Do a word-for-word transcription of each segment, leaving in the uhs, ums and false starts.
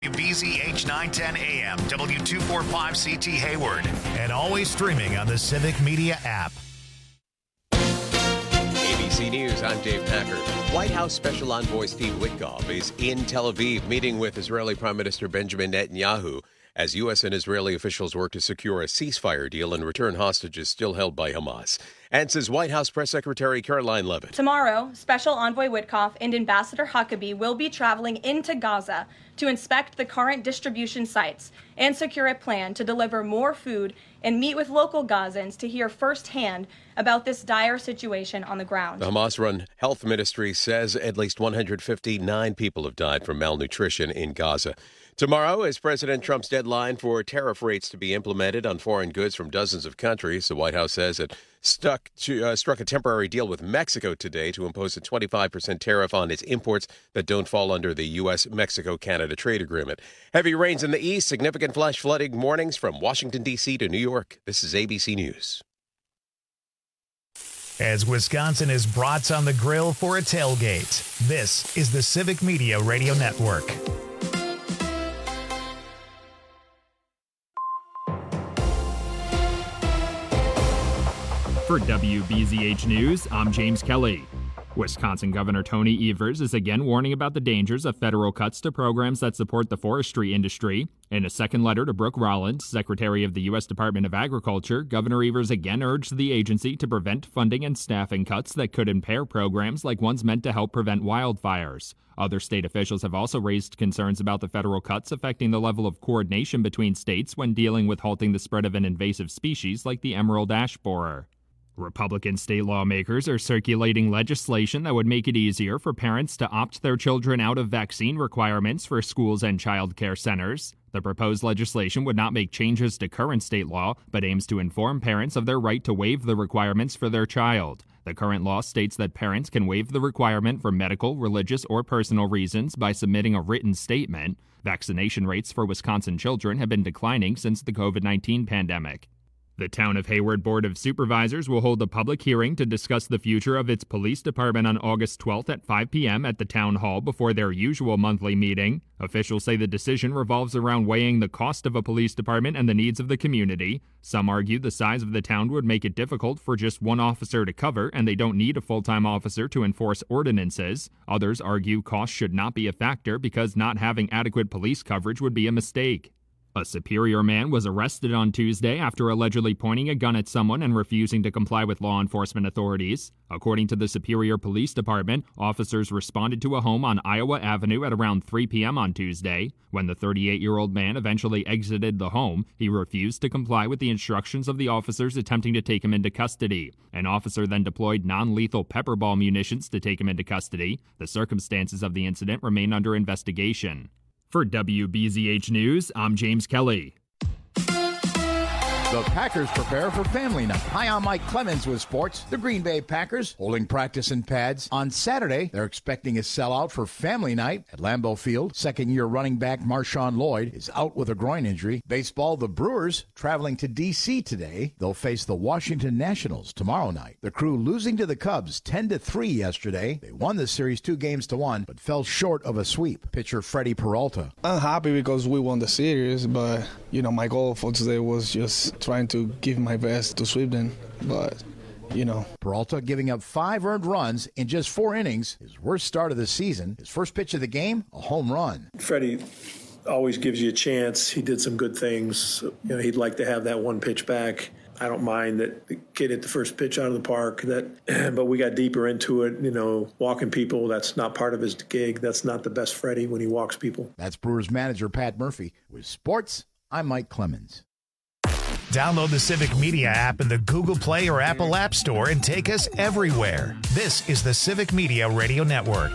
B Z H nine ten A M, W two forty-five C T Hayward, and always streaming on the Civic Media app. A B C News, I'm Dave Packer. White House Special Envoy Steve Witkoff is in Tel Aviv meeting with Israeli Prime Minister Benjamin Netanyahu as U S and Israeli officials work to secure a ceasefire deal and return hostages still held by Hamas. And says White House Press Secretary Caroline Leavitt. Tomorrow, Special Envoy Witkoff and Ambassador Huckabee will be traveling into Gaza to inspect the current distribution sites and secure a plan to deliver more food and meet with local Gazans to hear firsthand about this dire situation on the ground. The Hamas-run health ministry says at least one hundred fifty-nine people have died from malnutrition in Gaza. Tomorrow is President Trump's deadline for tariff rates to be implemented on foreign goods from dozens of countries. The White House says it stuck to, uh, struck a temporary deal with Mexico today to impose a twenty-five percent tariff on its imports that don't fall under the U S Mexico Canada trade agreement. Heavy rains in the east, significant flash flooding warnings from Washington, D C to New York. This is A B C News. As Wisconsin is brats on the grill for a tailgate, this is the Civic Media Radio Network. For W B Z H News, I'm James Kelly. Wisconsin Governor Tony Evers is again warning about the dangers of federal cuts to programs that support the forestry industry. In a second letter to Brooke Rollins, Secretary of the U S Department of Agriculture, Governor Evers again urged the agency to prevent funding and staffing cuts that could impair programs like ones meant to help prevent wildfires. Other state officials have also raised concerns about the federal cuts affecting the level of coordination between states when dealing with halting the spread of an invasive species like the emerald ash borer. Republican state lawmakers are circulating legislation that would make it easier for parents to opt their children out of vaccine requirements for schools and child care centers. The proposed legislation would not make changes to current state law, but aims to inform parents of their right to waive the requirements for their child. The current law states that parents can waive the requirement for medical, religious, or personal reasons by submitting a written statement. Vaccination rates for Wisconsin children have been declining since the covid nineteen pandemic. The Town of Hayward Board of Supervisors will hold a public hearing to discuss the future of its police department on August twelfth at five p.m. at the Town Hall before their usual monthly meeting. Officials say the decision revolves around weighing the cost of a police department and the needs of the community. Some argue the size of the town would make it difficult for just one officer to cover, and they don't need a full-time officer to enforce ordinances. Others argue cost should not be a factor because not having adequate police coverage would be a mistake. A Superior man was arrested on Tuesday after allegedly pointing a gun at someone and refusing to comply with law enforcement authorities. According to the Superior Police Department, officers responded to a home on Iowa Avenue at around three p.m. on Tuesday. When the thirty-eight-year-old man eventually exited the home, he refused to comply with the instructions of the officers attempting to take him into custody. An officer then deployed non-lethal pepper ball munitions to take him into custody. The circumstances of the incident remain under investigation. For W B Z H News, I'm James Kelly. The Packers prepare for family night. Hi, I'm Mike Clemens with sports. The Green Bay Packers holding practice in pads. On Saturday, they're expecting a sellout for family night at Lambeau Field. Second-year running back Marshawn Lloyd is out with a groin injury. Baseball, the Brewers traveling to D C today. They'll face the Washington Nationals tomorrow night. The Crew losing to the Cubs ten to three yesterday. They won the series two games to one, but fell short of a sweep. Pitcher Freddie Peralta. I'm happy because we won the series, but, you know, my goal for today was just trying to give my best to sweep them, but, you know. Peralta giving up five earned runs in just four innings, his worst start of the season. His first pitch of the game, a home run. Freddie always gives you a chance. He did some good things. You know, he'd like to have that one pitch back. I don't mind that the kid hit the first pitch out of the park, that, but we got deeper into it. You know, walking people, that's not part of his gig. That's not the best Freddie when he walks people. That's Brewers manager Pat Murphy. With sports, I'm Mike Clemens. Download the Civic Media app in the Google Play or Apple App Store and take us everywhere. This is the Civic Media Radio Network.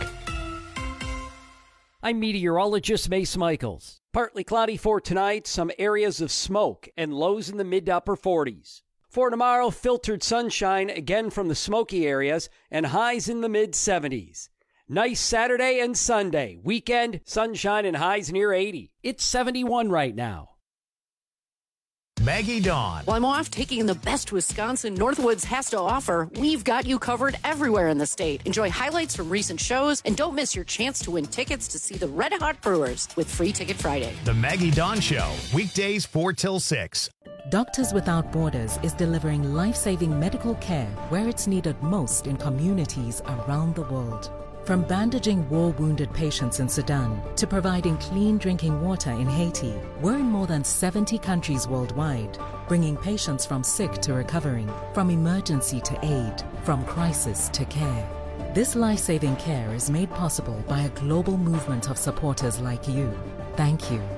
I'm meteorologist Mace Michaels. Partly cloudy for tonight, some areas of smoke, and lows in the mid to upper forties. For tomorrow, filtered sunshine again from the smoky areas, and highs in the mid seventies. Nice Saturday and Sunday. Weekend, sunshine and highs near eighty. It's seventy-one right now. Maggie Dawn. While I'm off taking the best Wisconsin Northwoods has to offer, we've got you covered everywhere in the state. Enjoy highlights from recent shows and don't miss your chance to win tickets to see the Red Hot Brewers with Free Ticket Friday. The Maggie Dawn Show, weekdays four till six. Doctors Without Borders is delivering life-saving medical care where it's needed most in communities around the world. From bandaging war-wounded patients in Sudan to providing clean drinking water in Haiti, we're in more than seventy countries worldwide, bringing patients from sick to recovering, from emergency to aid, from crisis to care. This life-saving care is made possible by a global movement of supporters like you. Thank you.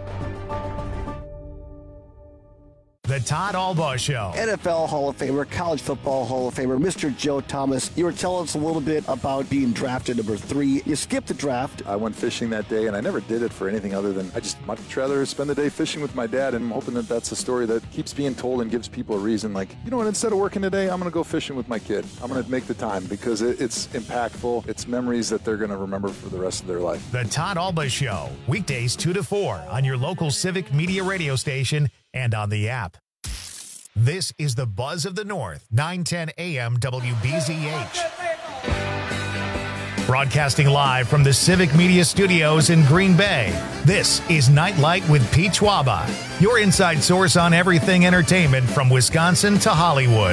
The Todd Albaugh Show. N F L Hall of Famer, College Football Hall of Famer, Mister Joe Thomas. You were telling us a little bit about being drafted number three. You skipped the draft. I went fishing that day, and I never did it for anything other than I just much rather spend the day fishing with my dad, and I'm hoping that that's a story that keeps being told and gives people a reason. Like, you know what, instead of working today, I'm going to go fishing with my kid. I'm going to make the time because it, it's impactful. It's memories that they're going to remember for the rest of their life. The Todd Albaugh Show, weekdays two to four on your local Civic Media radio station and on the app. This is the Buzz of the North, nine ten A M W B Z H. Broadcasting live from the Civic Media Studios in Green Bay, this is Nightlight with Pete Schwaba, your inside source on everything entertainment from Wisconsin to Hollywood.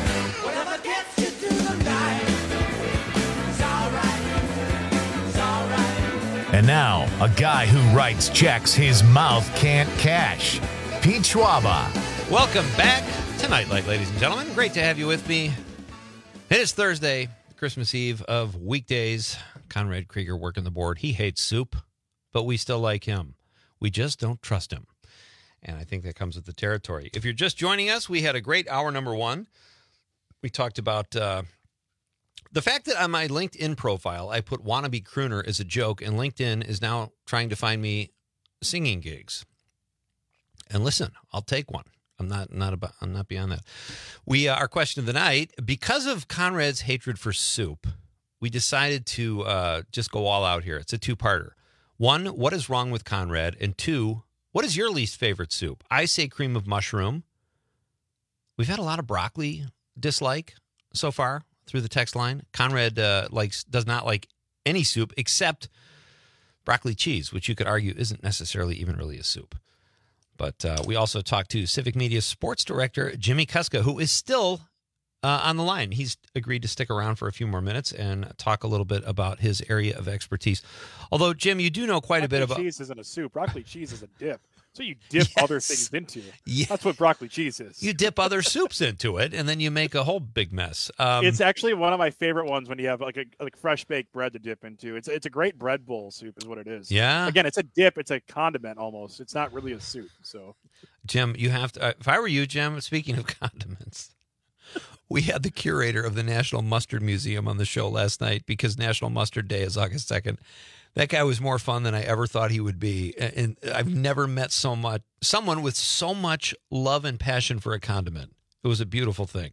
And now, a guy who writes checks his mouth can't cash, Pete Schwaba. Welcome back to Nightlight, ladies and gentlemen. Great to have you with me. It is Thursday, Christmas Eve of weekdays. Conrad Krieger working the board. He hates soup, but we still like him. We just don't trust him. And I think that comes with the territory. If you're just joining us, we had a great hour number one. We talked about uh, the fact that on my LinkedIn profile, I put wannabe crooner as a joke, and LinkedIn is now trying to find me singing gigs. And listen, I'll take one. I'm not not about. I'm not beyond that. We uh, our question of the night, because of Conrad's hatred for soup, we decided to uh, just go all out here. It's a two-parter. One, what is wrong with Conrad? And two, what is your least favorite soup? I say cream of mushroom. We've had a lot of broccoli dislike so far through the text line. Conrad uh, likes does not like any soup except broccoli cheese, which you could argue isn't necessarily even really a soup. But uh, we also talked to Civic Media Sports Director Jimmy Kuska, who is still uh, on the line. He's agreed to stick around for a few more minutes and talk a little bit about his area of expertise. Although, Jim, you do know quite broccoli a bit about... Broccoli cheese isn't a soup. Broccoli cheese is a dip. So you dip yes. other things into it. Yes. That's what broccoli cheese is. You dip other soups into it, and then you make a whole big mess. Um, it's actually one of my favorite ones when you have like a like fresh baked bread to dip into. It's it's a great bread bowl soup is what it is. Yeah. Again, it's a dip. It's a condiment almost. It's not really a soup. So, Jim, you have to. Uh, if I were you, Jim, speaking of condiments, we had the curator of the National Mustard Museum on the show last night because National Mustard Day is August second. That guy was more fun than I ever thought he would be. And I've never met so much someone with so much love and passion for a condiment. It was a beautiful thing.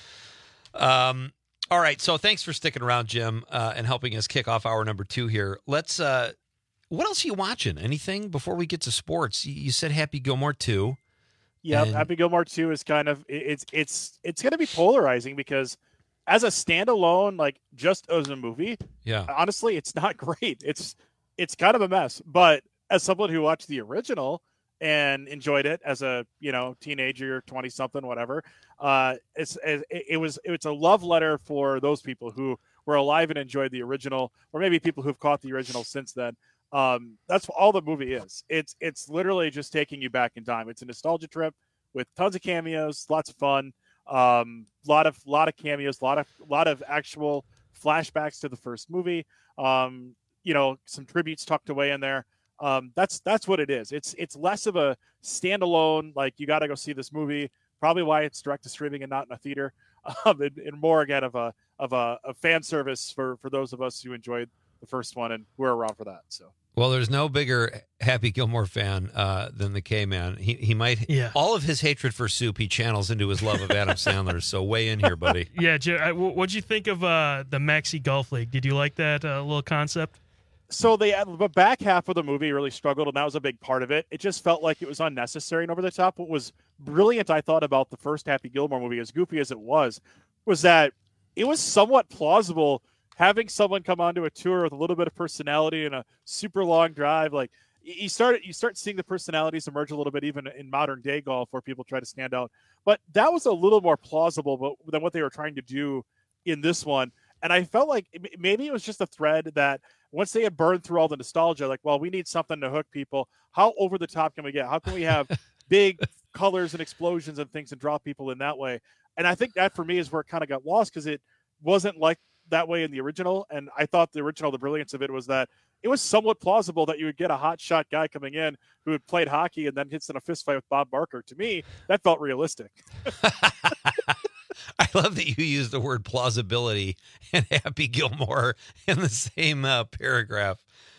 Um, all right. So thanks for sticking around, Jim, uh, and helping us kick off hour number two here. Let's, uh, what else are you watching? Anything before we get to sports? You said Happy Gilmore two. Yeah. and... Happy Gilmore two is kind of, it's, it's, it's going to be polarizing because as a standalone, like just as a movie, yeah, honestly, it's not great. It's it's kind of a mess. But as someone who watched the original and enjoyed it as a you know teenager, twenty something, whatever, uh, it's it, it was it's a love letter for those people who were alive and enjoyed the original, or maybe people who've caught the original since then. Um, that's all the movie is. It's it's literally just taking you back in time. It's a nostalgia trip with tons of cameos, lots of fun. Um, lot of lot of cameos, lot of lot of actual flashbacks to the first movie. Um, you know, some tributes tucked away in there. Um, that's that's what it is. It's it's less of a standalone, like you got to go see this movie. Probably why it's direct to streaming and not in a theater. Um, and, and more again of a of a, a fan service for for those of us who enjoyed the first one and who are around for that. So. Well, there's no bigger Happy Gilmore fan uh, than the K-Man. He he might yeah. all of his hatred for soup he channels into his love of Adam Sandler. So weigh in here, buddy. Yeah, Joe, what'd you think of uh, the Maxi Golf League? Did you like that uh, little concept? So they, the back half of the movie really struggled, and that was a big part of it. It just felt like it was unnecessary and over the top. What was brilliant, I thought, about the first Happy Gilmore movie, as goofy as it was, was that it was somewhat plausible having someone come onto a tour with a little bit of personality and a super long drive. Like you started, you start seeing the personalities emerge a little bit, even in modern day golf, where people try to stand out. But that was a little more plausible than what they were trying to do in this one. And I felt like maybe it was just a thread that once they had burned through all the nostalgia, like, well, we need something to hook people. How over the top can we get? How can we have big colors and explosions and things and draw people in that way? And I think that for me is where it kind of got lost, because it wasn't like that way in the original. And I thought the original, the brilliance of it was that it was somewhat plausible that you would get a hot shot guy coming in who had played hockey and then hits in a fist fight with Bob Barker. To me, that felt realistic. I love that you use the word plausibility and Happy Gilmore in the same uh, paragraph.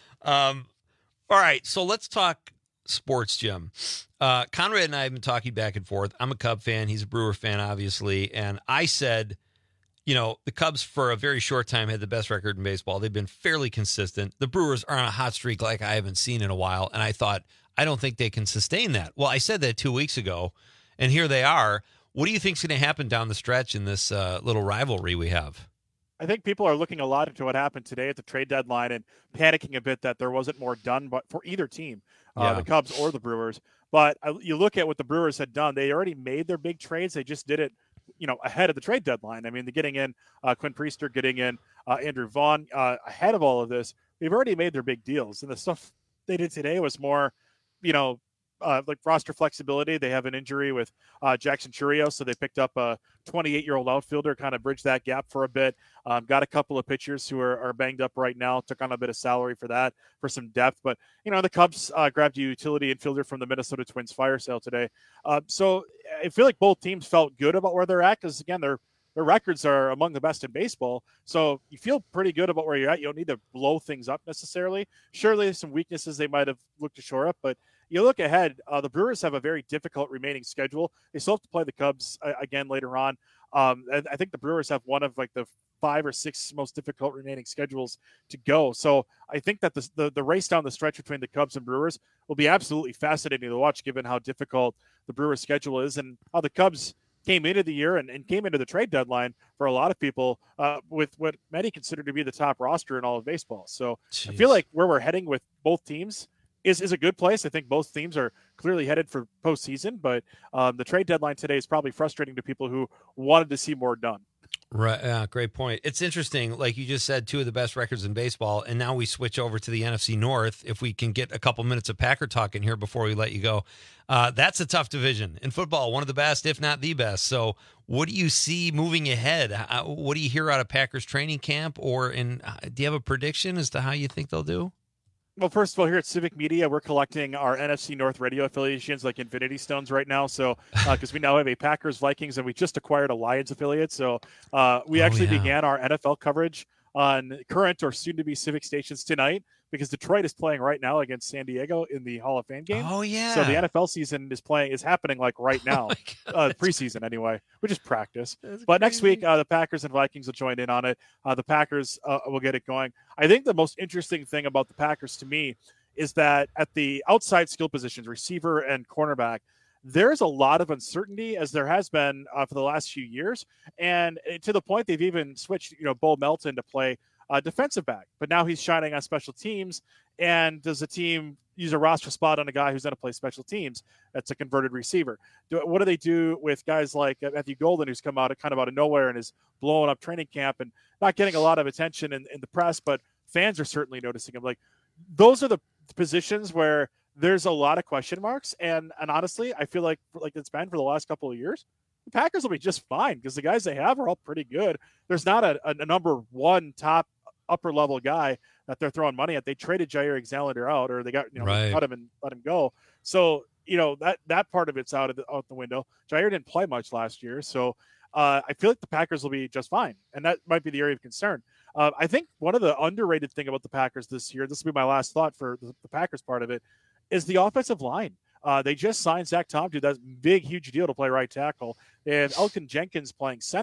Um, all right, so let's talk sports, Jim. Uh, Conrad and I have been talking back and forth. I'm a Cub fan. He's a Brewer fan, obviously. And I said, you know, the Cubs for a very short time had the best record in baseball. They've been fairly consistent. The Brewers are on a hot streak like I haven't seen in a while. And I thought, I don't think they can sustain that. Well, I said that two weeks ago, and here they are. What do you think is going to happen down the stretch in this uh, little rivalry we have? I think people are looking a lot into what happened today at the trade deadline and panicking a bit that there wasn't more done but for either team, uh, Yeah. the Cubs or the Brewers. But uh, you look at what the Brewers had done. They already made their big trades. They just did it, you know, ahead of the trade deadline. I mean, they're getting in uh, Quinn Priester, getting in uh, Andrew Vaughn uh, ahead of all of this. They've already made their big deals. And the stuff they did today was more, you know, Uh, like roster flexibility. They have an injury with uh, Jackson Chourio, so they picked up a twenty-eight-year-old outfielder, kind of bridged that gap for a bit. Um, got a couple of pitchers who are, are banged up right now, took on a bit of salary for that, for some depth. But, you know, the Cubs uh, grabbed a utility infielder from the Minnesota Twins fire sale today. Uh, so I feel like both teams felt good about where they're at because, again, their their records are among the best in baseball. So you feel pretty good about where you're at. You don't need to blow things up necessarily. Surely there's some weaknesses they might have looked to shore up, but you look ahead, uh, the Brewers have a very difficult remaining schedule. They still have to play the Cubs uh, again later on. Um, and I think the Brewers have one of like the five or six most difficult remaining schedules to go. So I think that the, the, the race down the stretch between the Cubs and Brewers will be absolutely fascinating to watch, given how difficult the Brewers schedule is and how the Cubs came into the year and, and came into the trade deadline for a lot of people uh, with what many consider to be the top roster in all of baseball. So Jeez. I feel like where we're heading with both teams is, is a good place. I think both teams are clearly headed for postseason, but um, the trade deadline today is probably frustrating to people who wanted to see more done. Right. Yeah, great point. It's interesting. Like you just said, two of the best records in baseball. And now we switch over to the N F C North. If we can get a couple minutes of Packer talk in here before we let you go. Uh, that's a tough division in football. One of the best, if not the best. So what do you see moving ahead? How, what do you hear out of Packers training camp, or in, uh, do you have a prediction as to how you think they'll do? Well, first of all, here at Civic Media, we're collecting our N F C North radio affiliations like Infinity Stones right now. So, because uh, we now have a Packers, Vikings, and we just acquired a Lions affiliate. So, uh, we oh, actually yeah. began our N F L coverage on current or soon to be Civic stations tonight, because Detroit is playing right now against San Diego in the Hall of Fame game. Oh, yeah. So the N F L season is playing is happening like right now, oh uh, preseason anyway, which is practice. That's but crazy. Next week, uh, the Packers and Vikings will join in on it. Uh, the Packers uh, will get it going. I think the most interesting thing about the Packers to me is that at the outside skill positions, receiver and cornerback, there's a lot of uncertainty, as there has been uh, for the last few years. And to the point they've even switched, you know, Bo Melton to play uh, defensive back, but now he's shining on special teams. And does the team use a roster spot on a guy who's going to play special teams? That's a converted receiver. Do, what do they do with guys like Matthew Golden, who's come out of, kind of out of nowhere and is blowing up training camp and not getting a lot of attention in, in the press, but fans are certainly noticing him. Like, those are the positions where there's a lot of question marks. And, and honestly, I feel like, like it's been for the last couple of years, the Packers will be just fine because the guys they have are all pretty good. There's not a, a number one top upper level guy that they're throwing money at. They traded Jair Alexander out, or they got, you know, right. cut him and let him go. So, you know, that, that part of it's out of the, out the window. Jair didn't play much last year. So uh, I feel like the Packers will be just fine. And that might be the area of concern. Uh, I think one of the underrated thing about the Packers this year, this will be my last thought for the, the Packers part of it, is the offensive line. Uh, they just signed Zach Tom, dude. That's a big, huge deal to play right tackle. They have Elgton Jenkins playing center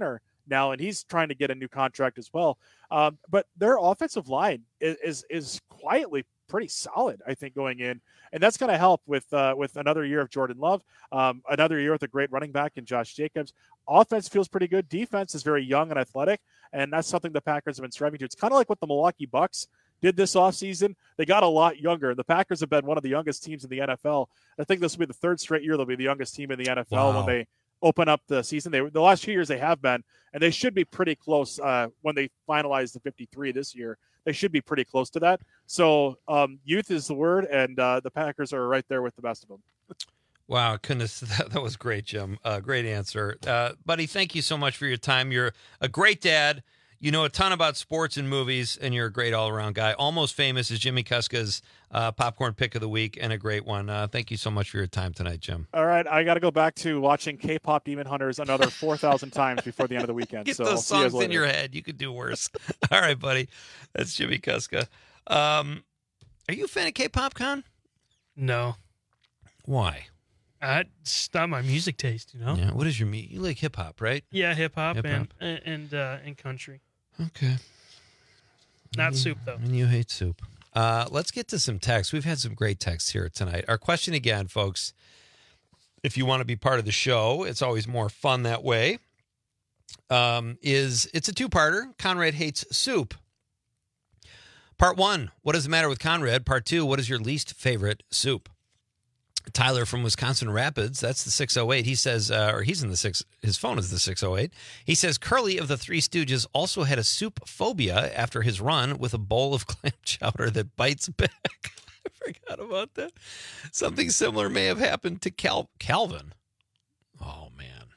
now, and he's trying to get a new contract as well. Um, but their offensive line is, is is quietly pretty solid, I think, going in, and that's going to help with uh, with another year of Jordan Love, um, another year with a great running back in Josh Jacobs. Offense feels pretty good. Defense is very young and athletic, and that's something the Packers have been striving to. It's kind of like what the Milwaukee Bucks did this offseason. They got a lot younger. The Packers have been one of the youngest teams in the N F L. I think this will be the third straight year they'll be the youngest team in the N F L Wow. when they open up the season. They the last few years they have been, and they should be pretty close uh, when they finalize the fifty-three this year. They should be pretty close to that. So um, youth is the word, and uh, the Packers are right there with the best of them. Wow, goodness, that, that was great, Jim. Uh, great answer. Uh, buddy, thank you so much for your time. You're a great dad. You know a ton about sports and movies, and you're a great all-around guy. Almost Famous is Jimmy Kuska's uh, popcorn pick of the week, and a great one. Uh, thank you so much for your time tonight, Jim. All right, I got to go back to watching K-pop Demon Hunters another four thousand times before the end of the weekend. Get so those I'll see you guys songs in later. your head. You could do worse. All right, buddy. That's Jimmy Kuska. Um, are you a fan of K-pop, Con? No. Why? I, it's not my music taste, you know? Yeah. What is your me? You like hip-hop, right? Yeah, hip-hop, Hip-hop. and and uh, and country. Okay. Not soup, though. And you hate soup. Uh, let's get to some texts. We've had some great texts here tonight. Our question again, folks, if you want to be part of the show, it's always more fun that way, um, is it's a two-parter. Conrad hates soup. Part one, what does the matter with Conrad? Part two, what is your least favorite soup? Tyler from Wisconsin Rapids, that's the six oh eight. He says, uh, or he's in the six, his phone is the six oh eight. He says, Curly of the Three Stooges also had a soup phobia after his run with a bowl of clam chowder that bites back. I forgot about that. Something similar may have happened to Cal- Calvin. Oh, man.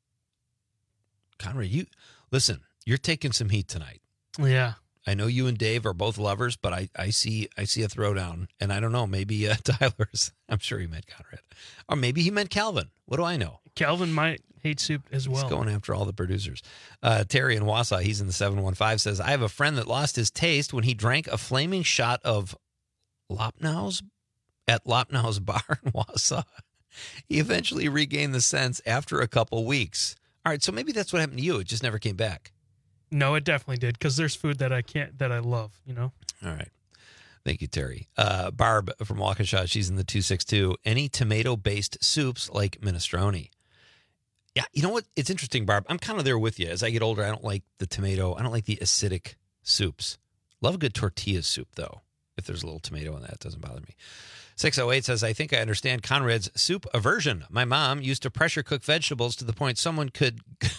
Conrad, you, listen, you're taking some heat tonight. Yeah. I know you and Dave are both lovers, but I, I see I see a throwdown, and I don't know, maybe uh, Tyler's. I'm sure he meant Conrad, or maybe he meant Calvin. What do I know? Calvin might hate soup as well. He's going after all the producers. Uh, Terry in Wausau, he's in the seven one five, says, I have a friend that lost his taste when he drank a flaming shot of Lopnau's at Lopnau's bar in Wausau. He eventually regained the sense after a couple weeks. All right, so maybe that's what happened to you. It just never came back. No, it definitely did, because there's food that I can't, that I love, you know? All right. Thank you, Terry. Uh, Barb from Waukesha, she's in the two six two. Any tomato-based soups like minestrone? Yeah, you know what? It's interesting, Barb. I'm kind of there with you. As I get older, I don't like the tomato. I don't like the acidic soups. Love a good tortilla soup, though. If there's a little tomato in that, it doesn't bother me. six oh eight says, I think I understand Conrad's soup aversion. My mom used to pressure cook vegetables to the point someone could...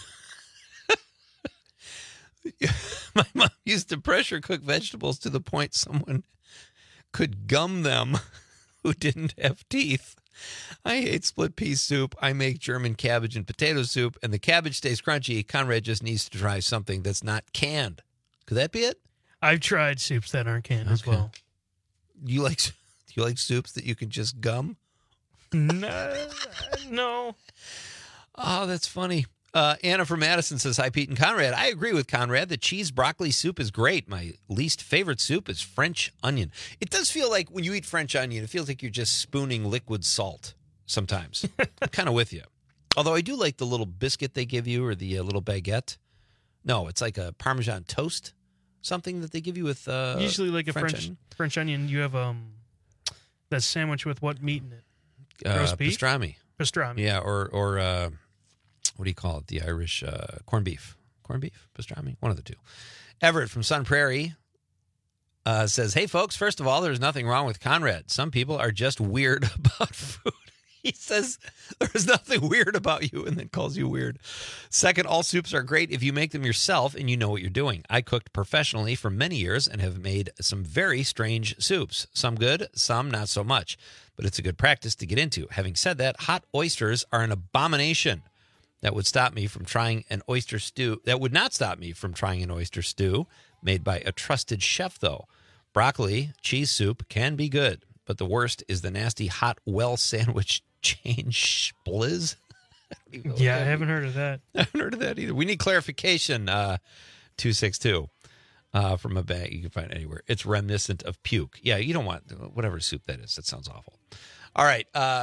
My mom used to pressure cook vegetables to the point someone could gum them who didn't have teeth. I hate split pea soup. I make German cabbage and potato soup, and the cabbage stays crunchy. Conrad just needs to try something that's not canned. Could that be it? I've tried soups that aren't canned as well. You like you like soups that you can just gum? No. no. Oh, that's funny. Uh, Anna from Madison says, hi, Pete and Conrad. I agree with Conrad. The cheese broccoli soup is great. My least favorite soup is French onion. It does feel like when you eat French onion, it feels like you're just spooning liquid salt sometimes. I'm kind of with you. Although I do like the little biscuit they give you or the uh, little baguette. No, it's like a Parmesan toast, something that they give you with uh, Usually like a French, French onion. French onion, you have um that sandwich with what meat in it? Uh, Roast beef? pastrami. Pastrami. Yeah, or, or uh, what do you call it? The Irish uh, corned beef. Corned beef? Pastrami? One of the two. Everett from Sun Prairie uh, says, hey, folks, first of all, there's nothing wrong with Conrad. Some people are just weird about food. He says there's nothing weird about you and then calls you weird. Second, all soups are great if you make them yourself and you know what you're doing. I cooked professionally for many years and have made some very strange soups. Some good, some not so much. But it's a good practice to get into. Having said that, hot oysters are an abomination. That would stop me from trying an oyster stew. That would not stop me from trying an oyster stew made by a trusted chef, though. Broccoli, cheese soup can be good, but the worst is the nasty hot well sandwich change blizz. Yeah, I haven't heard of that. I haven't heard of that either. We need clarification. Uh, two six two uh, from a bag you can find anywhere. It's reminiscent of puke. Yeah, you don't want whatever soup that is. That sounds awful. All right. Uh,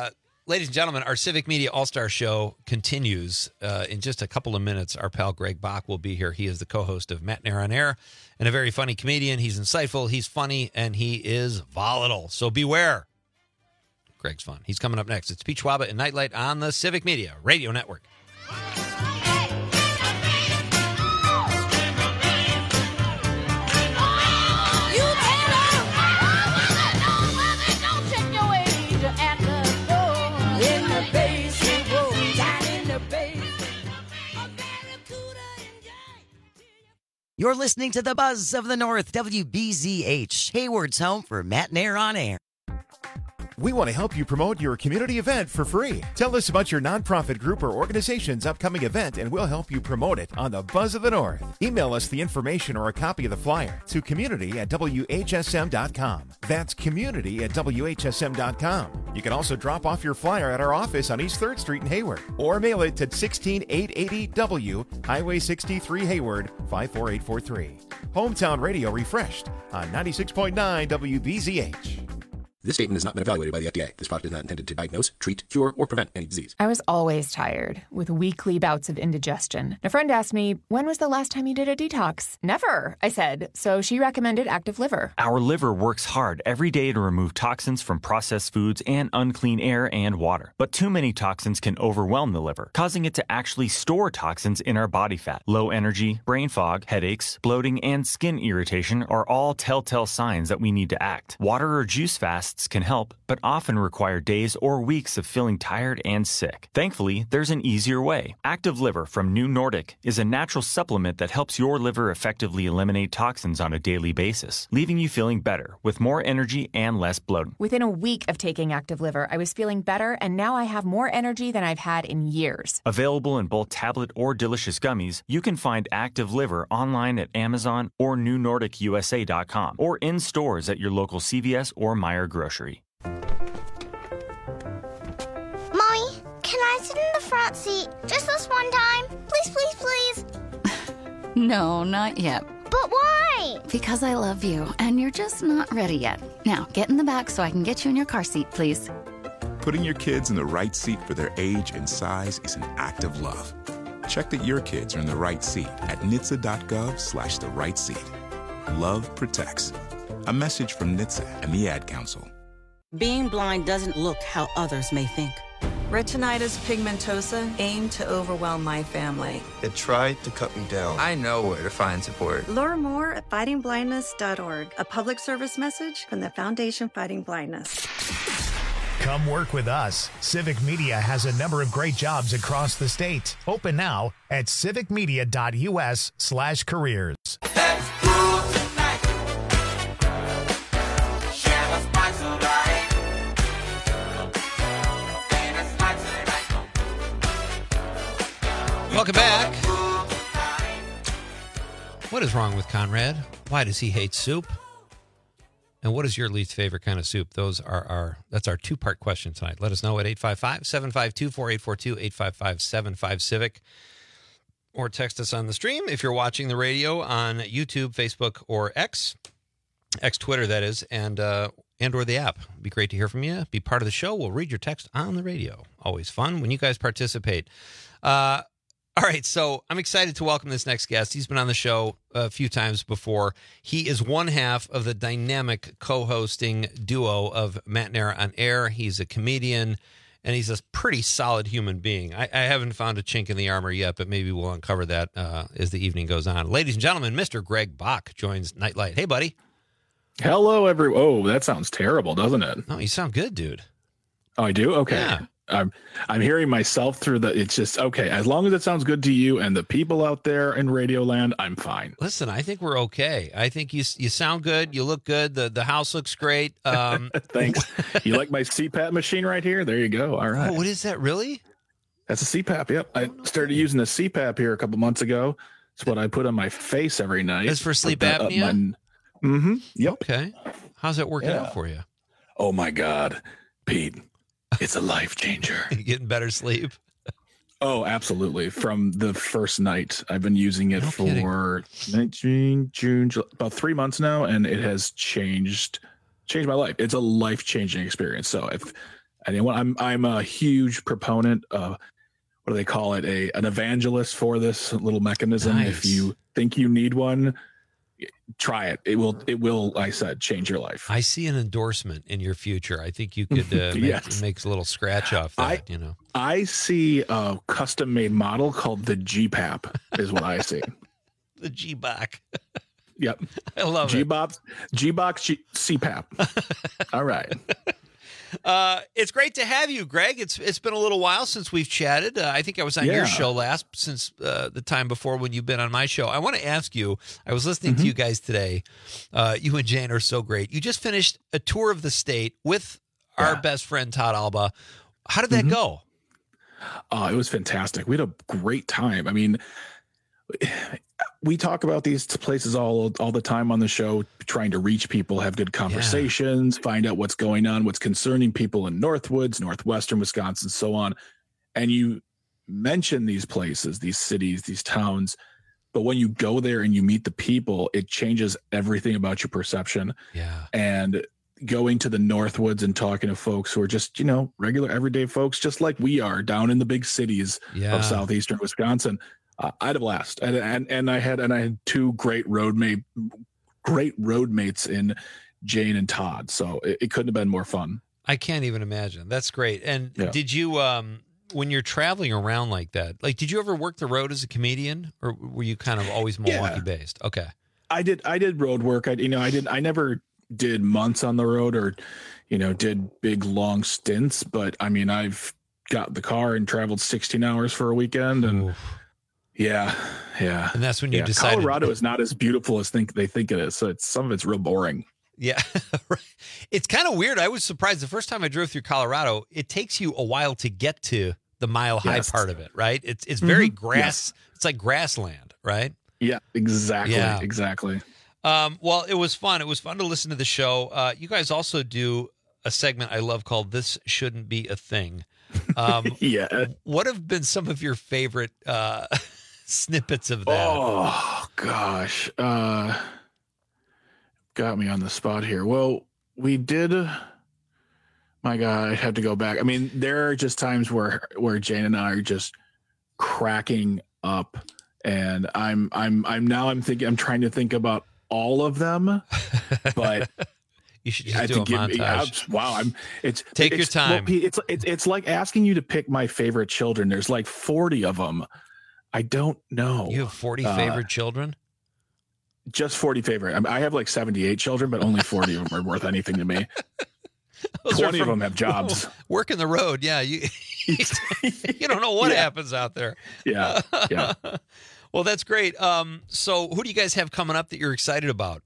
ladies and gentlemen, our Civic Media All-Star Show continues. Uh, in just a couple of minutes, our pal Greg Bach will be here. He is the co-host of Matt Nair on Air and a very funny comedian. He's insightful, he's funny, and he is volatile. So beware. Greg's fun. He's coming up next. It's Pete Schwaba and Nightlight on the Civic Media Radio Network. You're listening to the Buzz of the North, W B Z H, Hayward's home for Matt Nair on Air. We want to help you promote your community event for free. Tell us about your nonprofit group or organization's upcoming event, and we'll help you promote it on the Buzz of the North. Email us the information or a copy of the flyer to community at W H S M dot com. That's community at W H S M dot com. You can also drop off your flyer at our office on East third Street in Hayward, or mail it to sixteen eight eighty W, Highway sixty-three, Hayward, five four eight four three. Hometown Radio refreshed on ninety-six point nine W B Z H. This statement has not been evaluated by the F D A. This product is not intended to diagnose, treat, cure, or prevent any disease. I was always tired, with weekly bouts of indigestion. A friend asked me, when was the last time you did a detox? Never, I said. So she recommended Active Liver. Our liver works hard every day to remove toxins from processed foods and unclean air and water. But too many toxins can overwhelm the liver, causing it to actually store toxins in our body fat. Low energy, brain fog, headaches, bloating, and skin irritation are all telltale signs that we need to act. Water or juice fasts can help, but often require days or weeks of feeling tired and sick. Thankfully, there's an easier way. Active Liver from New Nordic is a natural supplement that helps your liver effectively eliminate toxins on a daily basis, leaving you feeling better with more energy and less bloating. Within a week of taking Active Liver, I was feeling better, and now I have more energy than I've had in years. Available in both tablet or delicious gummies, you can find Active Liver online at Amazon or new nordic U S A dot com or in stores at your local C V S or Meijer grocery. Mommy, can I sit in the front seat just this one time? Please, please, please. No, not yet. But why? Because I love you, and you're just not ready yet. Now, get in the back so I can get you in your car seat, please. Putting your kids in the right seat for their age and size is an act of love. Check that your kids are in the right seat at N H T S A dot gov slash the right seat. Love protects. A message from N H T S A and the Ad Council. Being blind doesn't look how others may think. Retinitis pigmentosa aimed to overwhelm my family. It tried to cut me down. I know where to find support. Learn more at fighting blindness dot org, a public service message from the Foundation Fighting Blindness. Come work with us. Civic Media has a number of great jobs across the state. Open now at civic media dot U S slash careers. Welcome back. What is wrong with Conrad? Why does he hate soup? And what is your least favorite kind of soup? Those are our, that's our two-part question tonight. Let us know at eight five five, seven five two, four eight four two, eight five five, seven five civic, or text us on the stream if you're watching the radio on YouTube, Facebook, or X, X Twitter, that is, and uh, and or the app. It'd be great to hear from you. Be part of the show. We'll read your text on the radio. Always fun when you guys participate. Uh, All right, so I'm excited to welcome this next guest. He's been on the show a few times before. He is one half of the dynamic co-hosting duo of Matt Nair on Air. He's a comedian, and he's a pretty solid human being. I, I haven't found a chink in the armor yet, but maybe we'll uncover that uh, as the evening goes on. Ladies and gentlemen, Mister Greg Bach joins Nightlight. Hey, buddy. Hello, everyone. Oh, that sounds terrible, doesn't it? No, you sound good, dude. Oh, I do? Okay. Yeah. I'm I'm hearing myself through the, it's just, okay, as long as it sounds good to you and the people out there in Radioland, I'm fine. Listen, I think we're okay. I think you you sound good. You look good. The the house looks great. Um, Thanks. You like my C PAP machine right here? There you go. All right. Oh, what is that, really? That's a C PAP, yep. I started using a C PAP here a couple months ago. It's what I put on my face every night. It's for sleep apnea? My, mm-hmm, yep. Okay. How's that working Yeah. out for you? Oh, my God. Pete. It's a life changer. You getting better sleep? Oh, absolutely. From the first night, I've been using it no for nineteen, June, July, about three months now, and it has changed changed my life. It's a life changing experience. So if And I'm I'm a huge proponent of, what do they call it? A an evangelist for this little mechanism. Nice. If you think you need one, try it. It will it will, like I said, change your life. I see an endorsement in your future. I think you could uh, make, Yes. make a little scratch off that, I- you know. I see a custom made model called the G PAP is what I see. The G-Box. Yep. I love it. G-Box, G-Box, G- C PAP. All right. Uh, it's great to have you, Greg. It's it's been a little while since we've chatted. Uh, I think I was on Yeah. your show last since uh, the time before when you've been on my show. I want to ask you, I was listening Mm-hmm. to you guys today. Uh, you and Jane are so great. You just finished a tour of the state with our best friend, Todd Alba. How did that Mhm. go? Oh, it was fantastic. We had a great time. I mean, we talk about these places all all the time on the show, trying to reach people, have good conversations, find out what's going on, what's concerning people in Northwoods, Northwestern Wisconsin, so on. And you mention these places, these cities, these towns, but when you go there and you meet the people, it changes everything about your perception. Yeah. And going to the Northwoods and talking to folks who are just, you know, regular everyday folks, just like we are down in the big cities Yeah. of southeastern Wisconsin. Uh, I had a blast, and, and and I had and I had two great road mate, great road mates in Jane and Todd. So it, it couldn't have been more fun. I can't even imagine. That's great. And Yeah. did you, um, when you're traveling around like that, like, did you ever work the road as a comedian, or were you kind of always Milwaukee based? Okay. I did I did road work. I you know I did I never did months on the road or you know did big long stints, but I mean I've got the car and traveled sixteen hours for a weekend and. Oof. Yeah, yeah. And that's when you yeah. decided- Colorado is not as beautiful as think they think it is. So it's some of it's real boring. Yeah. Right. It's kind of weird. I was surprised the first time I drove through Colorado, it takes you a while to get to the mile high Yes. part of it, right? It's it's very Mhm. grass. It's like grassland, right? Yeah, exactly. Yeah. Exactly. Um, well, it was fun. It was fun to listen to the show. Uh, you guys also do a segment I love called This Shouldn't Be a Thing. Um, yeah. What have been some of your favorite uh, snippets of that? Oh gosh. Uh got me on the spot here. Well, we did my God, I'd have to go back. I mean, there are just times where where Jane and I are just cracking up, and I'm I'm I'm now I'm thinking I'm trying to think about all of them, but you should just I do think a it- montage. yeah, wow, I'm it's Take your it's- well, time. Pete, it's it's it's like asking you to pick my favorite children. There's like forty of them. I don't know. You have forty Uh, favorite children? Just forty favorite. I, mean, I have like seventy-eight children, but only forty of them are worth anything to me. Those are twenty of from- them have jobs. Working the road. Yeah. You, you don't know what Yeah. happens out there. Yeah. Yeah. Well, that's great. Um, so who do you guys have coming up that you're excited about?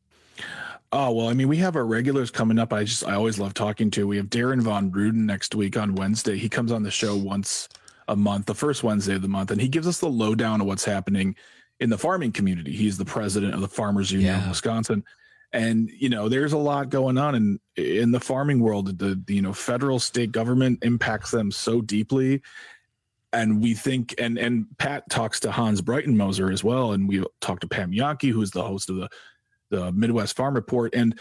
Oh, well, I mean, we have our regulars coming up. I just, I always love talking to. We have Darren Von Ruden next week on Wednesday. He comes on the show once a month, the first Wednesday of the month, and he gives us the lowdown of what's happening in the farming community. He's the president of the Farmers Union of Yeah. Wisconsin. And, you know, there's a lot going on in, in the farming world. The, the, you know, federal, state government impacts them so deeply. And we think, and, and Pat talks to Hans Breitenmoser as well. And we talked to Pam Yankee, who's the host of the, the Midwest Farm Report. And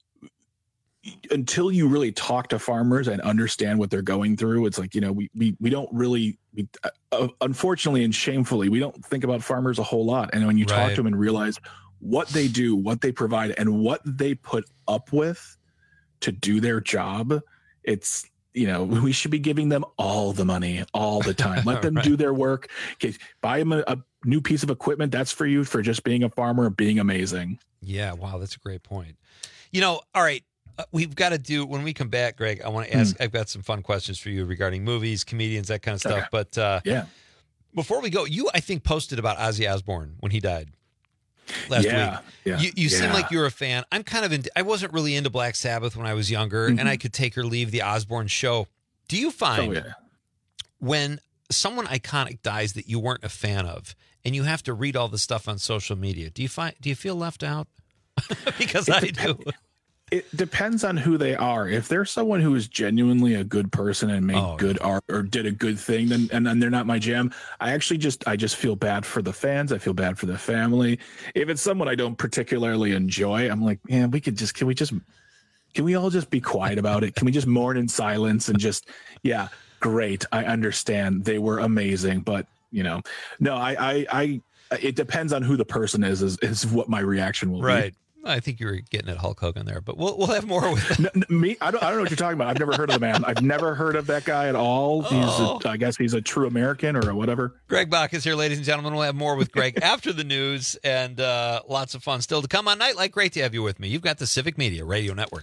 until you really talk to farmers and understand what they're going through, it's like, you know, we, we, we don't really, we, uh, unfortunately and shamefully, we don't think about farmers a whole lot. And when you talk Right. to them and realize what they do, what they provide, and what they put up with to do their job, it's, you know, we should be giving them all the money all the time. Let them Right. do their work. Okay, buy them a, a new piece of equipment. That's for you for just being a farmer, being amazing. Yeah. Wow. That's a great point. You know, all right. Uh, we've got to do, when we come back, Greg, I want to ask, I've got some fun questions for you regarding movies, comedians, that kind of stuff. Okay. But uh, Yeah. before we go, you, I think, posted about Ozzy Osbourne when he died last Yeah, week. yeah, You, you seem yeah. like you're a fan. I'm kind of into, I wasn't really into Black Sabbath when I was younger, and I could take or leave the Osbourne show. Do you find Mm-hmm. Oh, yeah. when someone iconic dies that you weren't a fan of, and you have to read all the stuff on social media, do you find, do you feel left out? Because I do. It depends on who they are. If they're someone who is genuinely a good person and made Oh, good art or did a good thing, then and then they're not my jam. I actually just I just feel bad for the fans. I feel bad for the family. If it's someone I don't particularly enjoy, I'm like, man, we could just can we just can we all just be quiet about it? Can we just mourn in silence and just, yeah, great. I understand they were amazing, but you know, no, I, I, I it depends on who the person is, is, is what my reaction will right. be. I think you were getting at Hulk Hogan there, but we'll we'll have more with no, no, me. I don't I don't know what you're talking about. I've never heard of the man. I've never heard of that guy at all. Oh. He's a, I guess he's a true American or whatever. Greg Bach is here, ladies and gentlemen. We'll have more with Greg after the news, and uh, lots of fun still to come on Nightlight. Great to have you with me. You've got the Civic Media Radio Network.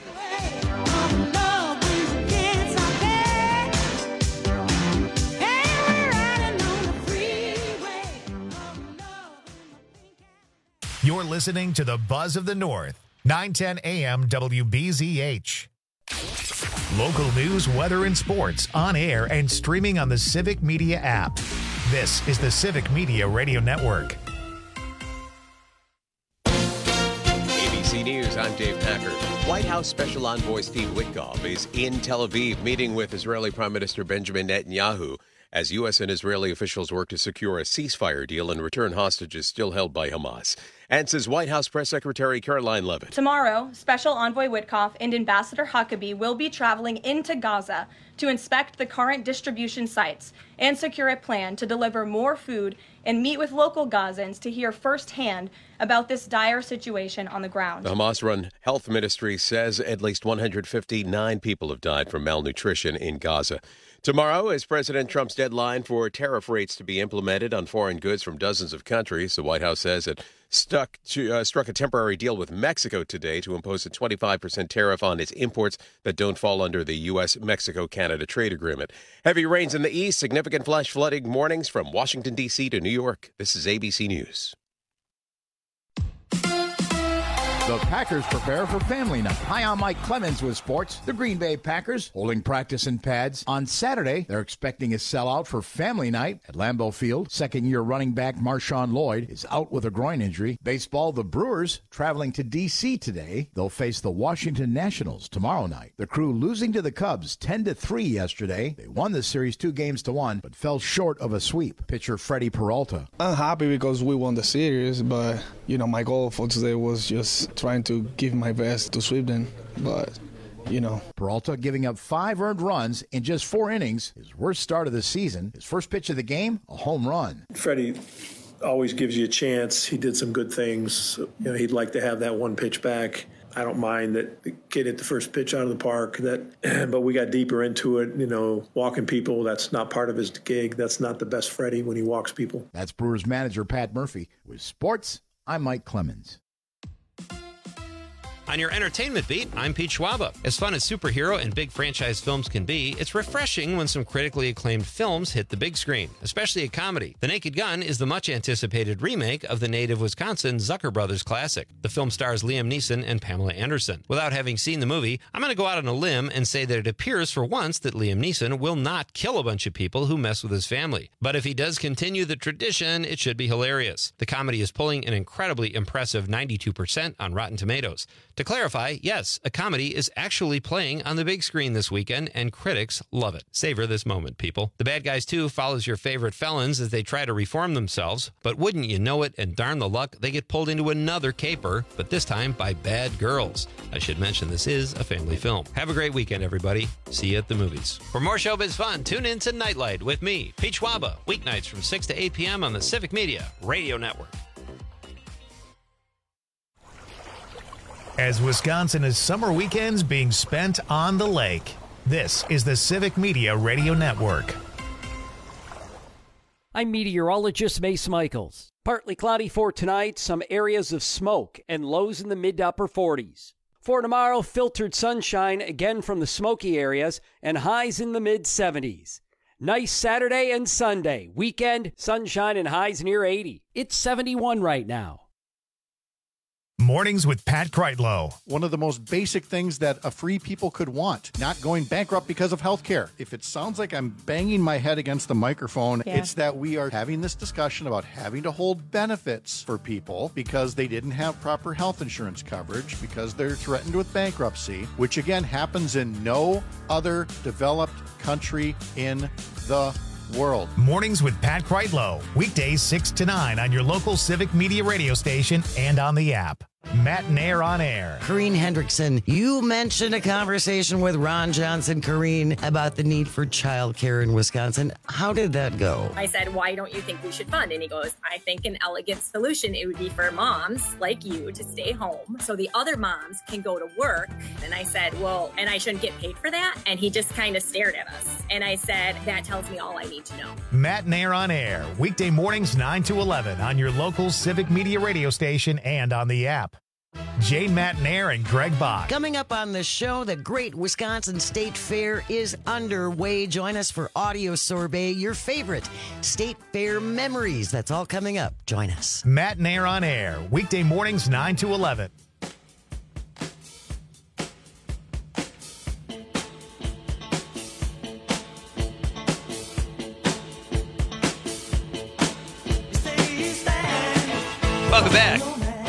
You're listening to the Buzz of the North, nine ten A M W B Z H. Local news, weather, and sports on air and streaming on the Civic Media app. This is the Civic Media Radio Network. A B C News, I'm Dave Packer. White House Special Envoy Steve Witkoff is in Tel Aviv meeting with Israeli Prime Minister Benjamin Netanyahu as U S and Israeli officials work to secure a ceasefire deal and return hostages still held by Hamas. And says White House Press Secretary Caroline Leavitt. Tomorrow, Special Envoy Witkoff and Ambassador Huckabee will be traveling into Gaza to inspect the current distribution sites and secure a plan to deliver more food and meet with local Gazans to hear firsthand about this dire situation on the ground. The Hamas-run health ministry says at least one hundred fifty-nine people have died from malnutrition in Gaza. Tomorrow is President Trump's deadline for tariff rates to be implemented on foreign goods from dozens of countries. The White House says it stuck to, uh, struck a temporary deal with Mexico today to impose a twenty-five percent tariff on its imports that don't fall under the U S Mexico Canada trade agreement. Heavy rains in the east, significant flash flooding mornings from Washington, D C to New York. This is A B C News. The Packers prepare for family night. Hi, I'm Mike Clemens with sports. The Green Bay Packers holding practice in pads. On Saturday, they're expecting a sellout for family night at Lambeau Field. Second-year running back Marshawn Lloyd is out with a groin injury. Baseball, the Brewers traveling to D C today. They'll face the Washington Nationals tomorrow night. The Crew losing to the Cubs ten to three yesterday. They won the series two games to one, but fell short of a sweep. Pitcher Freddie Peralta. I'm happy because we won the series, but, you know, my goal for today was just trying to give my best to sweep them, but, you know. Peralta giving up five earned runs in just four innings, his worst start of the season. His first pitch of the game, a home run. Freddie always gives you a chance. He did some good things. You know, he'd like to have that one pitch back. I don't mind that the kid hit the first pitch out of the park, that, but we got deeper into it. You know, walking people, that's not part of his gig. That's not the best Freddie when he walks people. That's Brewers manager Pat Murphy. With sports, I'm Mike Clemens. On your entertainment beat, I'm Pete Schwaba. As fun as superhero and big franchise films can be, it's refreshing when some critically acclaimed films hit the big screen, especially a comedy. The Naked Gun is the much-anticipated remake of the native Wisconsin Zucker Brothers classic. The film stars Liam Neeson and Pamela Anderson. Without having seen the movie, I'm going to go out on a limb and say that it appears for once that Liam Neeson will not kill a bunch of people who mess with his family. But if he does continue the tradition, it should be hilarious. The comedy is pulling an incredibly impressive ninety-two percent on Rotten Tomatoes. To clarify, yes, a comedy is actually playing on the big screen this weekend, and critics love it. Savor this moment, people. The Bad Guys two follows your favorite felons as they try to reform themselves, but wouldn't you know it, and darn the luck, they get pulled into another caper, but this time by bad girls. I should mention this is a family film. Have a great weekend, everybody. See you at the movies. For more showbiz fun, tune in to Nightlight with me, Pete Schwaba, weeknights from six to eight p.m. on the Civic Media Radio Network. As Wisconsin is summer weekends being spent on the lake, this is the Civic Media Radio Network. I'm meteorologist Mace Michaels. Partly cloudy for tonight, some areas of smoke, and lows in the mid to upper forties. For tomorrow, filtered sunshine again from the smoky areas, and highs in the mid seventies. Nice Saturday and Sunday. Weekend, sunshine and highs near eighty. It's seventy-one right now. Mornings with Pat Kreitlow. One of the most basic things that a free people could want, not going bankrupt because of health care. If it sounds like I'm banging my head against the microphone, yeah. It's that we are having this discussion about having to hold benefits for people because they didn't have proper health insurance coverage, because they're threatened with bankruptcy, which again happens in no other developed country in the world. Mornings with Pat Kreitlow. Weekdays six to nine on your local Civic Media radio station and on the app. Matt Nair on air. Corrine Hendrickson, you mentioned a conversation with Ron Johnson, Corrine, about the need for childcare in Wisconsin. How did that go? I said, why don't you think we should fund? And he goes, I think an elegant solution, it would be for moms like you to stay home so the other moms can go to work. And I said, well, and I shouldn't get paid for that? And he just kind of stared at us. And I said, that tells me all I need to know. Matt Nair on air, weekday mornings nine to eleven on your local Civic Media radio station and on the app. Jane Matt Nair and Greg Bach. Coming up on the show, the Great Wisconsin State Fair is underway. Join us for Audio Sorbet, your favorite State Fair memories. That's all coming up. Join us. Matt Nair on air, weekday mornings nine to eleven. Welcome back.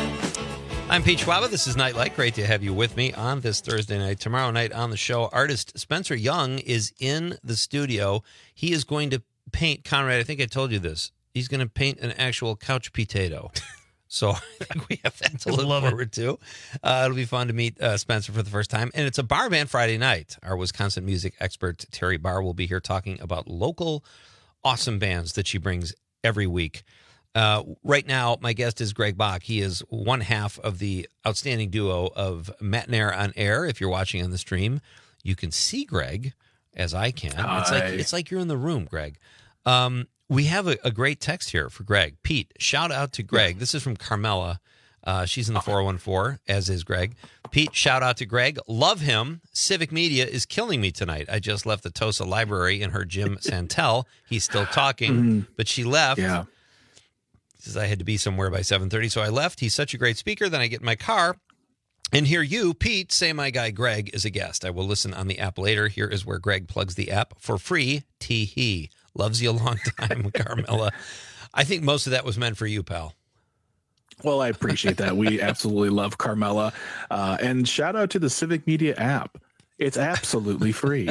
I'm Pete Schwaba. This is Nightlight. Great to have you with me on this Thursday night. Tomorrow night on the show, artist Spencer Young is in the studio. He is going to paint, Conrad, I think I told you this. He's going to paint an actual couch potato. So I think we have that to look Love forward to. Uh, it'll be fun to meet uh, Spencer for the first time. And it's a bar band Friday night. Our Wisconsin music expert, Terry Barr, will be here talking about local awesome bands that she brings every week. Uh, right now, my guest is Greg Bach. He is one half of the outstanding duo of Matt Nair on air. If you're watching on the stream, you can see Greg, as I can. Hi. It's like it's like you're in the room, Greg. Um, we have a, a great text here for Greg. Pete, shout out to Greg. This is from Carmela. Uh, she's in the four one four, as is Greg. Pete, shout out to Greg. Love him. Civic Media is killing me tonight. I just left the Tosa Library and heard Jim Santel. He's still talking, Mm-hmm. but she left. Yeah. Says I had to be somewhere by seven thirty, so I left. He's such a great speaker. Then I get in my car and hear you, Pete, say my guy Greg is a guest. I will listen on the app later. Here is where Greg plugs the app for free. Tee-hee. Loves you a long time, Carmela. I think most of that was meant for you, pal. Well, I appreciate that. We absolutely love Carmela. Uh, and shout out to the Civic Media app. It's absolutely free.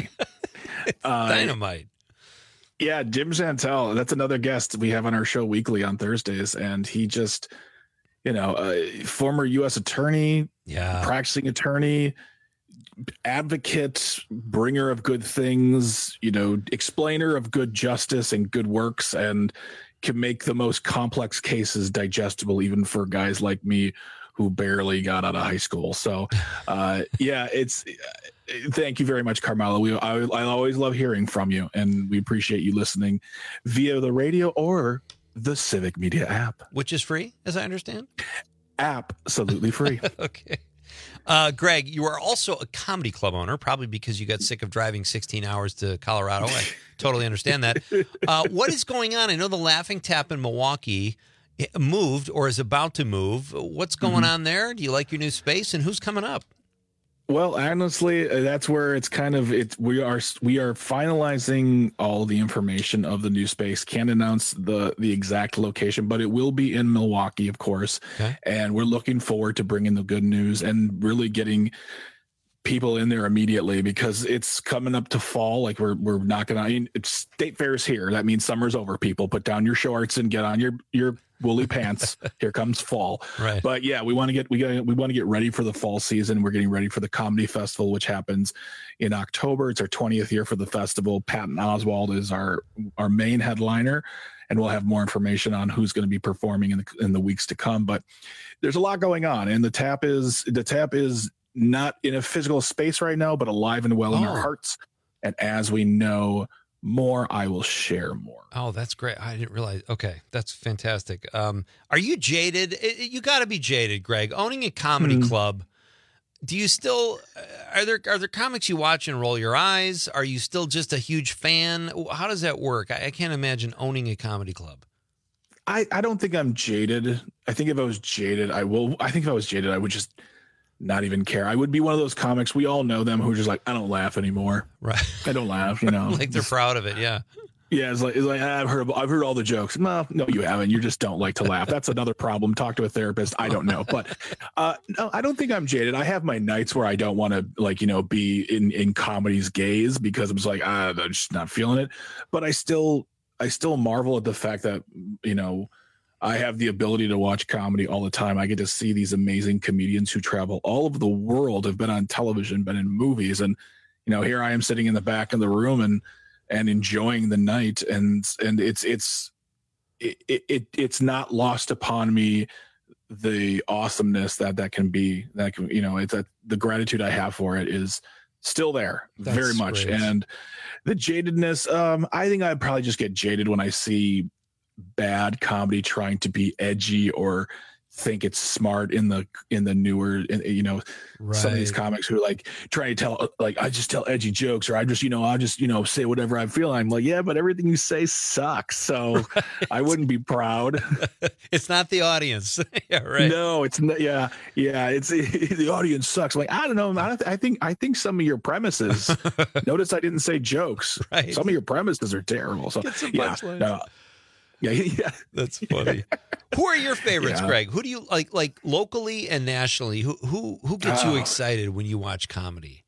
uh, Dynamite. Yeah, Jim Santel, that's another guest we have on our show weekly on Thursdays. And he just, you know, a former U S attorney, yeah, practicing attorney, advocate, bringer of good things, you know, explainer of good justice and good works, and can make the most complex cases digestible, even for guys like me who barely got out of high school. So, uh, yeah, it's, thank you very much, Carmela. We, I, I always love hearing from you, and we appreciate you listening via the radio or the Civic Media app. Which is free, as I understand? Absolutely free. Okay. Uh, Greg, you are also a comedy club owner, probably because you got sick of driving sixteen hours to Colorado. I totally understand that. Uh, what is going on? I know the Laughing Tap in Milwaukee moved or is about to move. What's going Mm-hmm. on there? Do you like your new space? And who's coming up? Well, honestly, that's where it's kind of it's we are we are finalizing all the information of the new space. Can't announce the the exact location, but it will be in Milwaukee, of course. Okay. And we're looking forward to bringing the good news and really getting people in there immediately, because it's coming up to fall. Like we're we're knocking on. I mean, it's State Fair's here. That means summer's over. People, put down your shorts and get on your your woolly pants. Here comes fall. Right. But yeah, we want to get we got we want to get ready for the fall season. We're getting ready for the comedy festival, which happens in October. It's our twentieth year for the festival. Patton Oswalt is our our main headliner, and we'll have more information on who's going to be performing in the in the weeks to come. But there's a lot going on, and the tap is the tap is not in a physical space right now, but alive and well in our Oh. hearts. And as we know more, I will share more. Oh, that's great. I didn't realize. Okay, that's fantastic. Um, are you jaded? I- I- You got to be jaded, Greg. Owning a comedy Hmm. club. Do you still uh, are there are there comics you watch and roll your eyes? Are you still just a huge fan? How does that work? I, I can't imagine owning a comedy club. I, I don't think I'm jaded. I think if I was jaded, I will. I think if I was jaded, I would just not even care. I would be one of those comics. We all know them who are just like, I don't laugh anymore. Right. I don't laugh, you know. Like they're proud of it. Yeah. Yeah, it's like it's like I've heard I've heard all the jokes. No, no, you haven't. You just don't like to laugh. That's another problem. Talk to a therapist. I don't know, but uh, no, I don't think I'm jaded. I have my nights where I don't want to, like, you know, be in in comedy's gaze because I'm just like ah, I'm just not feeling it. But I still I still marvel at the fact that, you know, I have the ability to watch comedy all the time. I get to see these amazing comedians who travel all over the world, have been on television, been in movies. And, you know, here I am sitting in the back of the room and, and enjoying the night. And, and it's, it's, it, it, it's not lost upon me the awesomeness that that can be, that can, you know, it's a, the gratitude I have for it is still there. That's very much. Great. And the jadedness, um, I think I'd probably just get jaded when I see bad comedy trying to be edgy or think it's smart in the in the newer, you know, right. Some of these comics who are like trying to tell, like, I just tell edgy jokes, or I just, you know, I'll just, you know, say whatever I feel. I'm like, yeah, but everything you say sucks. So right. I wouldn't be proud. It's not the audience. Yeah, right. No, it's not. Yeah. Yeah. It's the audience sucks. Like, I don't know. I, don't, I think, I think some of your premises, notice I didn't say jokes. Right. Some of your premises are terrible. So yeah, no. Yeah, yeah, that's funny. Who are your favorites, yeah. Greg? Who do you like, like locally and nationally? Who who who gets uh, you excited when you watch comedy?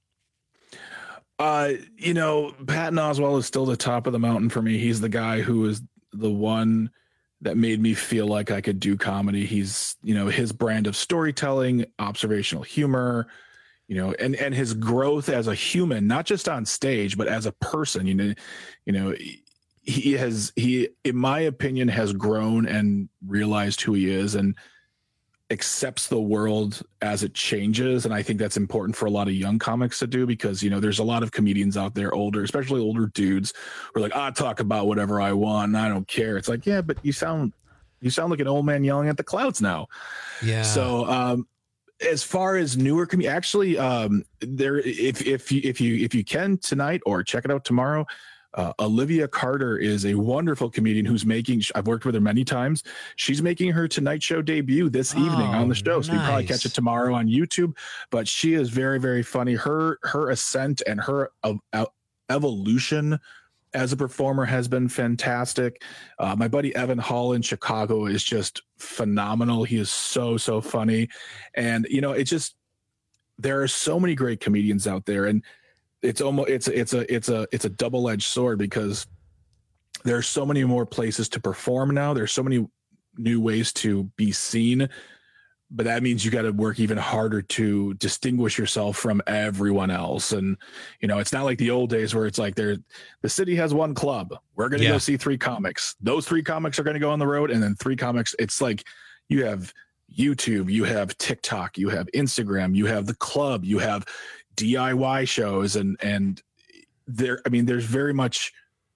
Uh, you know, Patton Oswalt is still the top of the mountain for me. He's the guy who is the one that made me feel like I could do comedy. He's, you know, his brand of storytelling, observational humor, you know, and and his growth as a human, not just on stage, but as a person. You know, you know. He has, he, in my opinion, has grown and realized who he is and accepts the world as it changes. And I think that's important for a lot of young comics to do, because, you know, there's a lot of comedians out there, older, especially older dudes, who are like, I talk about whatever I want and I don't care. It's like, yeah, but you sound, you sound like an old man yelling at the clouds now. Yeah. So, um, as far as newer comedy, actually, um, there, if, if you, if you, if you can tonight or check it out tomorrow, Uh, Olivia Carter is a wonderful comedian who's making, I've worked with her many times. She's making her Tonight Show debut this oh, evening on the show. So nice. You can probably catch it tomorrow on YouTube, but she is very, very funny. Her, her ascent and her uh, uh, evolution as a performer has been fantastic. Uh, my buddy Evan Hall in Chicago is just phenomenal. He is so, so funny. And, you know, it just, there are so many great comedians out there, and it's almost, it's, it's a, it's a, it's a double-edged sword, because there are so many more places to perform now. There's so many new ways to be seen, but that means you got to work even harder to distinguish yourself from everyone else. And, you know, it's not like the old days where it's like there, the city has one club. We're going to yeah. go see three comics. Those three comics are going to go on the road. And then three comics. It's like you have YouTube, you have TikTok, you have Instagram, you have the club, you have D I Y shows. And, and there, I mean, there's very much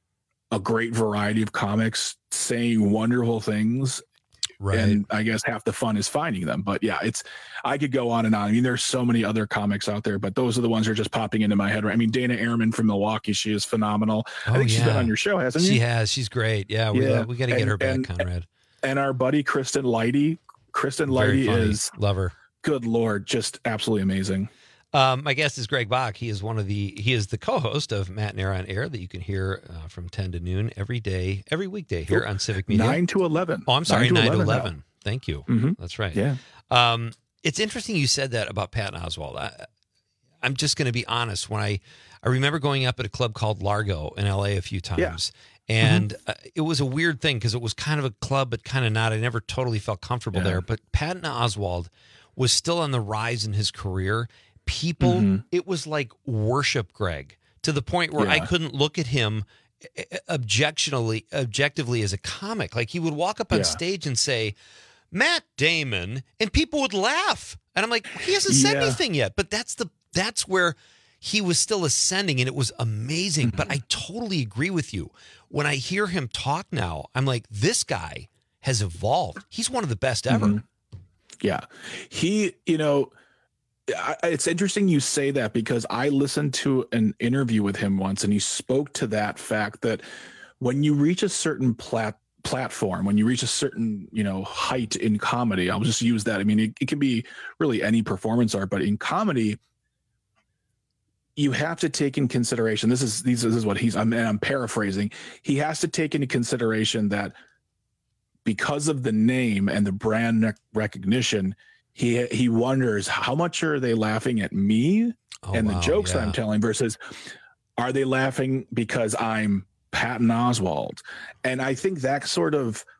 a great variety of comics saying wonderful things. Right. And I guess half the fun is finding them. But yeah, it's, I could go on and on. I mean, there's so many other comics out there, but those are the ones that are just popping into my head. Right. I mean, Dana Ehrman from Milwaukee, she is phenomenal. Oh, I think yeah. she's been on your show, hasn't she? She has. She's great. Yeah. We, yeah. we got to get and, her back, and, Conrad. And our buddy, Kristen Leidy. Kristen Leidy is, love her. Good Lord. Just absolutely amazing. Um, my guest is Greg Bach. He is one of the, he is the co-host of Matt and Air on Air that you can hear uh, from ten to noon every day, every weekday here on Civic Media. nine to eleven. Oh, I'm sorry. nine to eleven. Thank you. Mm-hmm. That's right. Yeah. Um, it's interesting you said that about Patton Oswalt. I, I'm just going to be honest. When I, I remember going up at a club called Largo in L A a few times, yeah. and mm-hmm. uh, it was a weird thing because it was kind of a club, but kind of not. I never totally felt comfortable yeah. there. But Patton Oswalt was still on the rise in his career. People, mm-hmm. it was like worship, Greg, to the point where yeah. I couldn't look at him objectionably, objectively as a comic. Like he would walk up on yeah. stage and say, Matt Damon, and people would laugh. And I'm like, he hasn't said yeah. anything yet. But that's the that's where he was still ascending, and it was amazing. Mm-hmm. But I totally agree with you. When I hear him talk now, I'm like, this guy has evolved. He's one of the best ever. Mm-hmm. Yeah. He, you know, I, it's interesting you say that, because I listened to an interview with him once, and he spoke to that fact that when you reach a certain plat platform, when you reach a certain, you know, height in comedy, I'll just use that. I mean, it, it can be really any performance art, but in comedy, you have to take in consideration, this is, these, this is what he's, I'm, and I'm paraphrasing. He has to take into consideration that because of the name and the brand recognition, he, he wonders how much are they laughing at me oh, and wow, the jokes yeah. that I'm telling versus are they laughing because I'm Patton Oswalt? And I think that sort of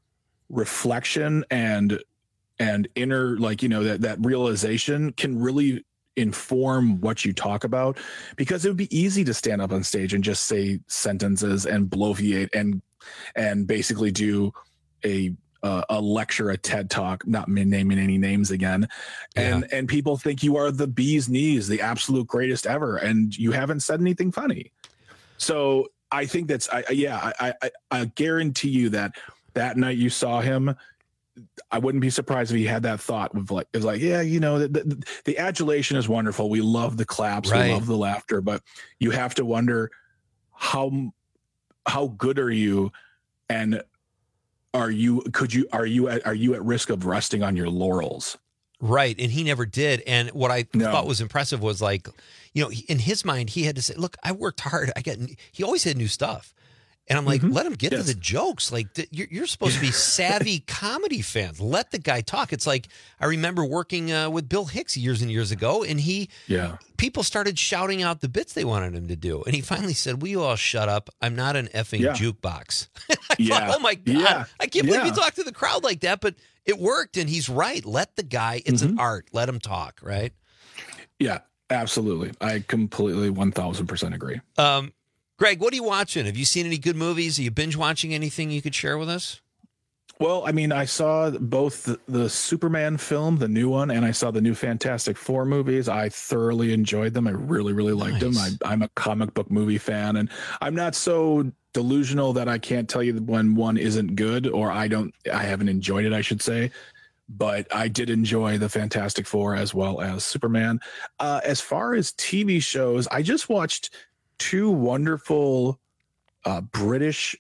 reflection and and inner, like, you know, that that realization can really inform what you talk about, because it would be easy to stand up on stage and just say sentences and bloviate and and basically do a uh, a lecture, a TED talk, not naming any names again, and yeah. and people think you are the bee's knees, the absolute greatest ever, and you haven't said anything funny. So I think that's I yeah I I, I guarantee you that that night you saw him, I wouldn't be surprised if he had that thought of like, it's like, yeah, you know, the, the, the adulation is wonderful. We love the claps. Right. We love the laughter, but you have to wonder how, how good are you? And are you, could you, are you, at, are you at risk of resting on your laurels? Right. And he never did. And what I no. thought was impressive was like, you know, in his mind, he had to say, look, I worked hard. I got, he always had new stuff. And I'm like, mm-hmm. let him get yes. to the jokes. Like, th- you're, you're supposed to be savvy comedy fans. Let the guy talk. It's like, I remember working uh, with Bill Hicks years and years ago, and he, yeah, people started shouting out the bits they wanted him to do. And he finally said, will you all shut up? I'm not an effing yeah. jukebox. I yeah. thought, oh my God, yeah. I can't yeah. believe you talked to the crowd like that, but it worked. And he's right. Let the guy, it's mm-hmm. an art. Let him talk, right? Yeah, absolutely. I completely one thousand percent agree. Um, Greg, what are you watching? Have you seen any good movies? Are you binge watching anything you could share with us? Well, I mean, I saw both the, the Superman film, the new one, and I saw the new Fantastic Four movies. I thoroughly enjoyed them. I really, really liked nice. them. I, I'm a comic book movie fan, and I'm not so delusional that I can't tell you when one isn't good, or I don't, I haven't enjoyed it, I should say. But I did enjoy the Fantastic Four as well as Superman. Uh, as far as T V shows, I just watched two wonderful uh, British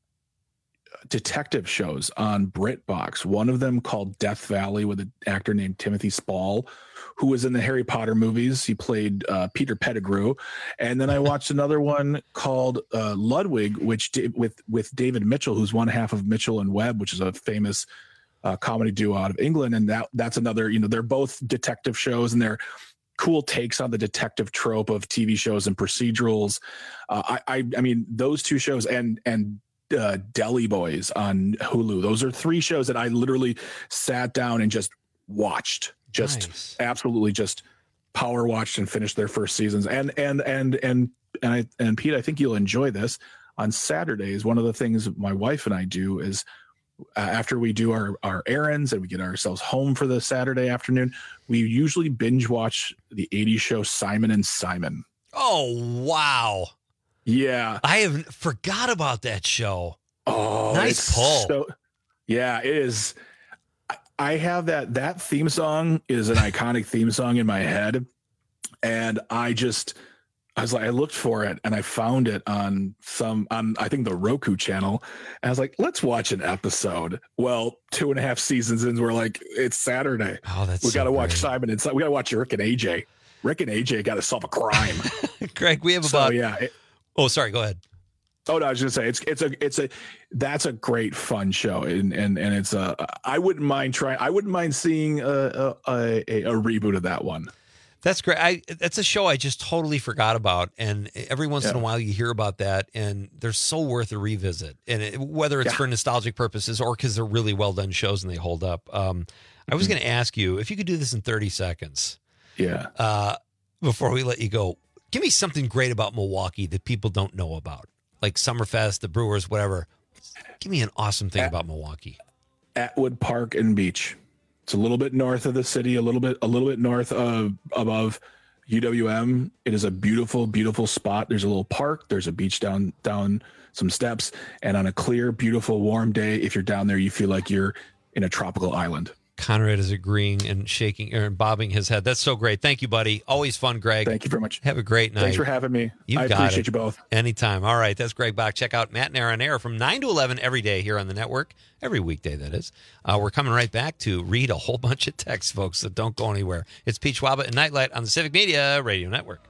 detective shows on BritBox. One of them called Death Valley with an actor named Timothy Spall, who was in the Harry Potter movies. He played uh, Peter Pettigrew. And then I watched another one called uh, Ludwig, which did, with with David Mitchell, who's one half of Mitchell and Webb, which is a famous uh, comedy duo out of England. And that that's another, you know, they're both detective shows, and they're cool takes on the detective trope of T V shows and procedurals. Uh, I, I, I mean, those two shows and and uh, Deli Boys on Hulu. Those are three shows that I literally sat down and just watched, just nice. absolutely just power watched and finished their first seasons. And and and and and I and Pete, I think you'll enjoy this. On Saturdays, one of the things my wife and I do is, Uh, after we do our, our errands and we get ourselves home for the Saturday afternoon, we usually binge watch the eighties show Simon and Simon. Oh, wow. Yeah. I have forgot about that show. Oh, nice pull. So, yeah, it is. I have that, that theme song is an iconic theme song in my head. And I just, I was like, I looked for it and I found it on some, on I think the Roku channel. And I was like, let's watch an episode. Well, two and a half seasons in, we're like, it's Saturday. Oh, that's we so got to watch great. Simon and we got to watch Rick and A J. Rick and A J got to solve a crime. Greg, we have so, about. yeah. It, oh, sorry. Go ahead. Oh no, I was gonna say it's it's a it's a that's a great fun show, and and and it's a I wouldn't mind trying. I wouldn't mind seeing a a, a, a reboot of that one. That's great. I that's a show I just totally forgot about, and every once yeah. in a while you hear about that, and they're so worth a revisit. And it, whether it's yeah. for nostalgic purposes or because they're really well done shows and they hold up. Um, I was mm-hmm. going to ask you if you could do this in thirty seconds. Yeah. Uh, before we let you go, give me something great about Milwaukee that people don't know about, like Summerfest, the Brewers, whatever. Give me an awesome thing At, about Milwaukee. Atwood Park and Beach. It's a little bit north of the city, a little bit, a little bit north of above U W M. It is a beautiful, beautiful spot. There's a little park. There's a beach down, down some steps, and on a clear, beautiful, warm day, if you're down there, you feel like you're in a tropical island. Conrad is agreeing and shaking and bobbing his head. That's so great. Thank you, buddy. Always fun, Greg. Thank you very much. Have a great night. Thanks for having me. You I got appreciate it. you both. Anytime. All right. That's Greg Bach. Check out Matt and Aaron Air from nine to eleven every day here on the network. Every weekday, that is. Uh, we're coming right back to read a whole bunch of texts, folks, so don't go anywhere. It's Pete Schwaba and Nightlight on the Civic Media Radio Network.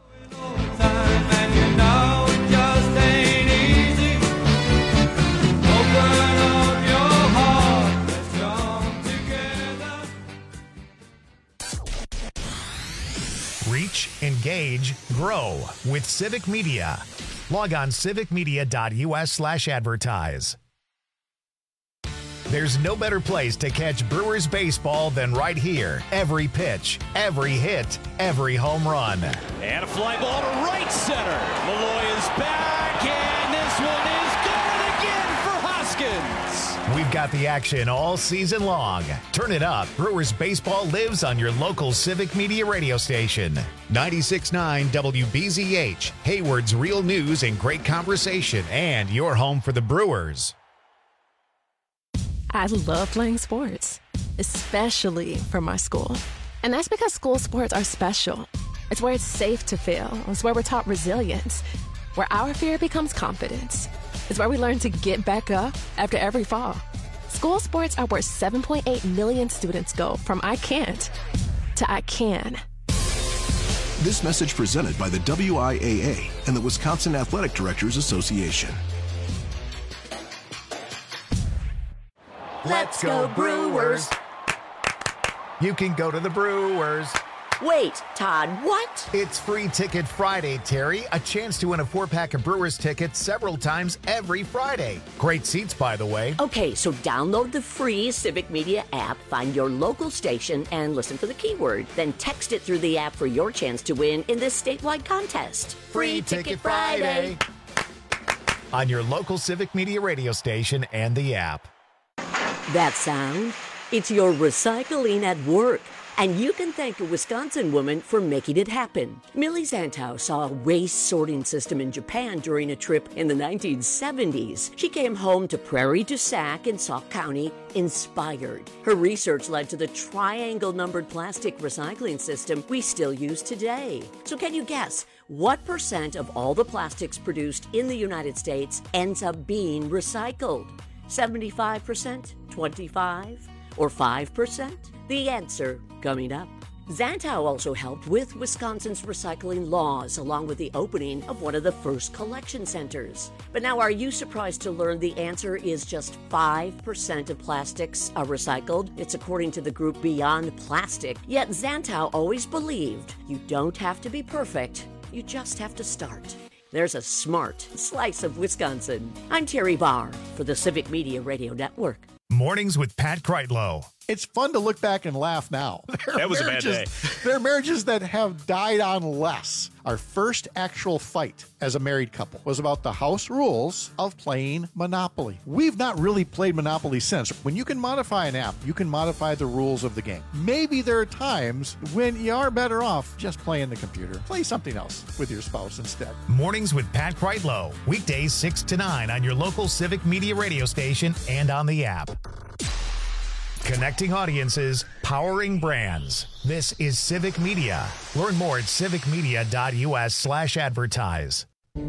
Reach, engage, grow with Civic Media. Log on civicmedia.us slash advertise. There's no better place to catch Brewers baseball than right here. Every pitch, every hit, every home run. And a fly ball to right center. Malloy is back, and this one is gone again for Hoskins. We've got the action all season long. Turn it up. Brewers baseball lives on your local Civic Media radio station. ninety-six point nine W B Z H, Hayward's real news and great conversation, and your home for the Brewers. I love playing sports, especially for my school. And that's because school sports are special. It's where it's safe to fail. It's where we're taught resilience, where our fear becomes confidence. It's where we learn to get back up after every fall. School sports are where seven point eight million students go from I can't to I can. This message presented by the W I A A and the Wisconsin Athletic Directors Association. Let's go Brewers! You can go to the Brewers. Wait, Todd, what? It's Free Ticket Friday, Terry. A chance to win a four-pack of Brewers tickets several times every Friday. Great seats, by the way. Okay, so download the free Civic Media app, find your local station, and listen for the keyword. Then text it through the app for your chance to win in this statewide contest. Free Ticket Friday. On your local Civic Media radio station and the app. That sound? It's your recycling at work. And you can thank a Wisconsin woman for making it happen. Millie Zantow saw a waste sorting system in Japan during a trip in the nineteen seventies. She came home to Prairie du Sac in Sauk County inspired. Her research led to the triangle-numbered plastic recycling system we still use today. So can you guess what percent of all the plastics produced in the United States ends up being recycled? seventy-five percent, twenty-five, or five percent? The answer coming up. Zantow also helped with Wisconsin's recycling laws, along with the opening of one of the first collection centers. But now, are you surprised to learn the answer is just five percent of plastics are recycled? It's according to the group Beyond Plastic. Yet Zantow always believed you don't have to be perfect, you just have to start. There's a smart slice of Wisconsin. I'm Terry Barr for the Civic Media Radio Network. Mornings with Pat Kreitlow. It's fun to look back and laugh now. There that was a bad day. There are marriages that have died on less. Our first actual fight as a married couple was about the house rules of playing Monopoly. We've not really played Monopoly since. When you can modify an app, you can modify the rules of the game. Maybe there are times when you are better off just playing the computer. Play something else with your spouse instead. Mornings with Pat Kreitlow. Weekdays six to nine on your local Civic Media radio station and on the app. Connecting audiences, powering brands. This is Civic Media. Learn more at civicmedia.us slash advertise.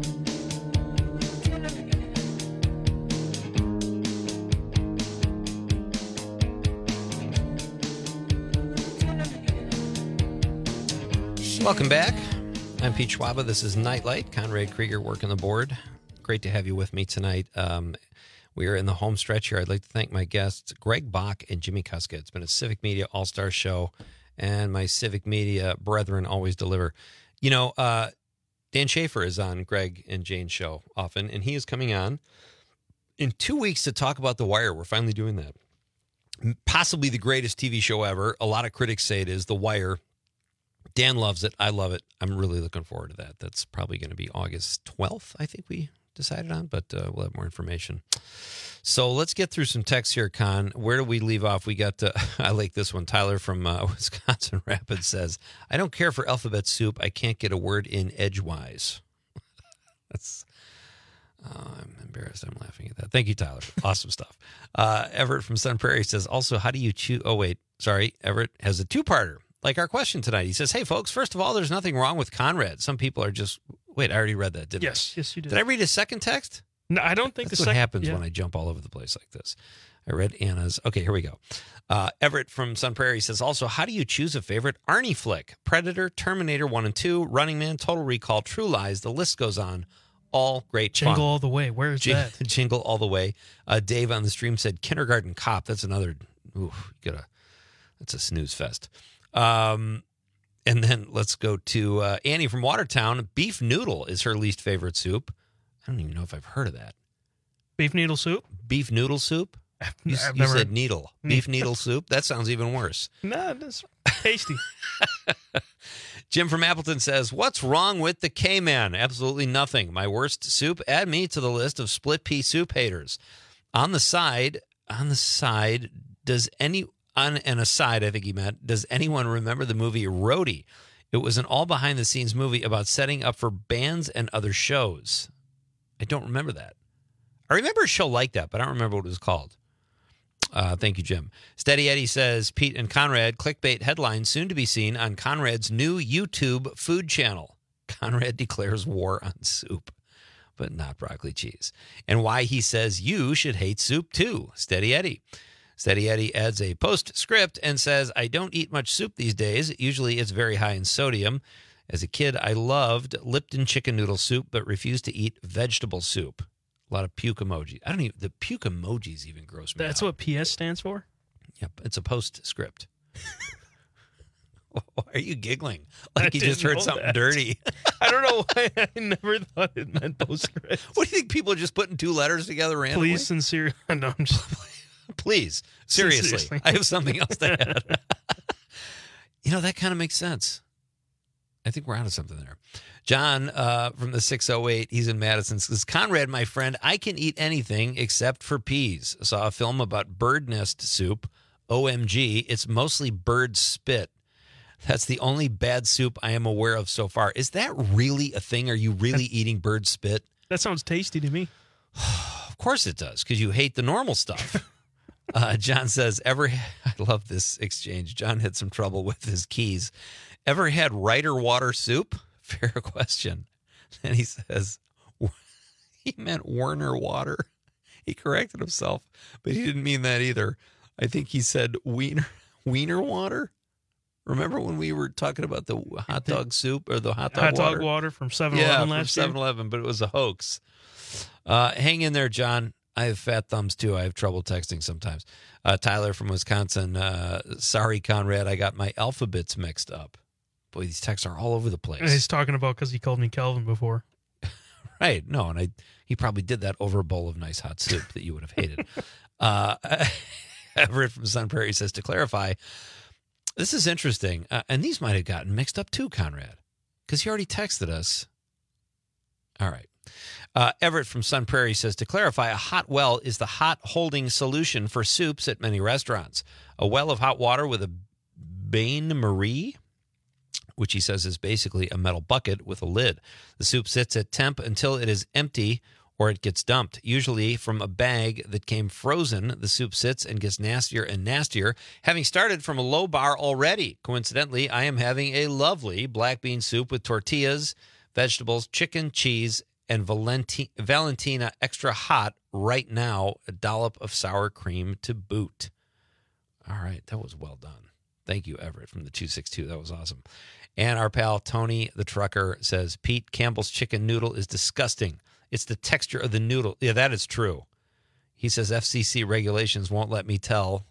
Welcome back. I'm Pete Schwaba. This is Nightlight. Conrad Krieger working the board. Great to have you with me tonight. Um, We are in the home stretch here. I'd like to thank my guests, Greg Bach and Jimmy Kuska. It's been a Civic Media All-Star show, and my Civic Media brethren always deliver. You know, uh, Dan Schaefer is on Greg and Jane's show often, and he is coming on in two weeks to talk about The Wire. We're finally doing that. Possibly the greatest T V show ever. A lot of critics say it is, The Wire. Dan loves it. I love it. I'm really looking forward to that. That's probably going to be August twelfth, I think we decided on, but uh, we'll have more information. So let's get through some texts here, Con. Where do we leave off? We got, uh, I like this one. Tyler from uh, Wisconsin Rapids says, I don't care for alphabet soup. I can't get a word in edgewise. That's, uh, I'm embarrassed. I'm laughing at that. Thank you, Tyler. Awesome stuff. Uh, Everett from Sun Prairie says, also, how do you choose? Oh, wait, sorry. Everett has a two-parter, like our question tonight. He says, hey, folks, first of all, there's nothing wrong with Conrad. Some people are just, wait, I already read that, didn't yes, I? Yes, you did. Did I read a second text? No, I don't think That's the what second. happens yeah. when I jump all over the place like this. I read Anna's. Okay, here we go. Uh, Everett from Sun Prairie says, also, how do you choose a favorite Arnie flick? Predator, Terminator one and two, Running Man, Total Recall, True Lies. The list goes on. All great Jingle fun. All the Way. Where is Jing- that? Jingle All the Way. Uh, Dave on the stream said Kindergarten Cop. That's another, ooh, gotta, that's a snooze fest. Um, and then let's go to uh, Annie from Watertown. Beef noodle is her least favorite soup. I don't even know if I've heard of that. Beef noodle soup? Beef noodle soup? You, I've you never said heard- needle. Beef needle soup? That sounds even worse. No, that's tasty. Jim from Appleton says, what's wrong with the K-Man? Absolutely nothing. My worst soup? Add me to the list of split pea soup haters. On the side, on the side, does any, on an aside, I think he meant, does anyone remember the movie Roadie? It was an all behind the scenes movie about setting up for bands and other shows. I don't remember that. I remember a show like that, but I don't remember what it was called. Uh, thank you, Jim. Steady Eddie says, Pete and Conrad, clickbait headline soon to be seen on Conrad's new YouTube food channel. Conrad declares war on soup, but not broccoli cheese. And why he says you should hate soup too. Steady Eddie. Steady Eddie adds a postscript and says, I don't eat much soup these days. Usually it's very high in sodium. As a kid, I loved Lipton chicken noodle soup, but refused to eat vegetable soup. A lot of puke emoji. I don't even, the puke emojis even gross me That's out. what P S stands for? Yep, it's a postscript. Why are you giggling? Like I you just didn't heard know something that. dirty. I don't know why I never thought it meant postscript. What do you think? People are just putting two letters together randomly? Please, sincere. No, I'm just, Please, seriously. Seriously. I have something else to add. You know, that kind of makes sense. I think we're onto something there. John uh, from the six oh eight, he's in Madison, says, Conrad, my friend, I can eat anything except for peas. I saw a film about bird nest soup. O M G, it's mostly bird spit. That's the only bad soup I am aware of so far. Is that really a thing? Are you really eating bird spit? that sounds tasty to me. Of course it does, because you hate the normal stuff. uh, John says, ever, I love this exchange. John had some trouble with his keys. Ever had Ryder water soup? Fair question. And he says, he meant Werner water. He corrected himself, but he didn't mean that either. I think he said wiener, wiener water. Remember when we were talking about the hot dog soup or the hot dog Hot water? dog water from seven Yeah, eleven from last year. seven eleven, but it was a hoax. Uh, hang in there, John. I have fat thumbs, too. I have trouble texting sometimes. Uh, Tyler from Wisconsin. Uh, sorry, Conrad. I got my alphabets mixed up. Boy, these texts are all over the place. And he's talking about because he called me Kelvin before. Right. No, and I he probably did that over a bowl of nice hot soup that you would have hated. uh, Everett from Sun Prairie says, to clarify, this is interesting. Uh, and these might have gotten mixed up too, Conrad, because he already texted us. All right. Uh, Everett from Sun Prairie says, to clarify, a hot well is the hot holding solution for soups at many restaurants. A well of hot water with a bain-marie, which he says is basically a metal bucket with a lid. The soup sits at temp until it is empty or it gets dumped. Usually from a bag that came frozen, the soup sits and gets nastier and nastier, having started from a low bar already. Coincidentally, I am having a lovely black bean soup with tortillas, vegetables, chicken, cheese, and Valenti- Valentina extra hot right now, a dollop of sour cream to boot. All right, that was well done. Thank you, Everett, from the two six two. That was awesome. And our pal Tony, the trucker, says, Pete, Campbell's chicken noodle is disgusting. It's the texture of the noodle. Yeah, that is true. He says F C C regulations won't let me tell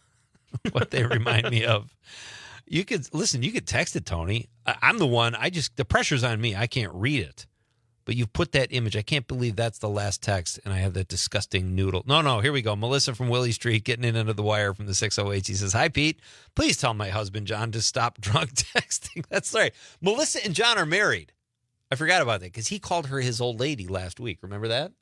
what they remind me of. You could, listen, you could text it, Tony. I, I'm the one, I just, the pressure's on me. I can't read it. But you've put that image. I can't believe that's the last text, and I have that disgusting noodle. No, no, here we go. Melissa from Willie Street getting in under the wire from the six oh eight. She says, hi, Pete. Please tell my husband, John, to stop drunk texting. That's right. Melissa and John are married. I forgot about that because he called her his old lady last week. Remember that?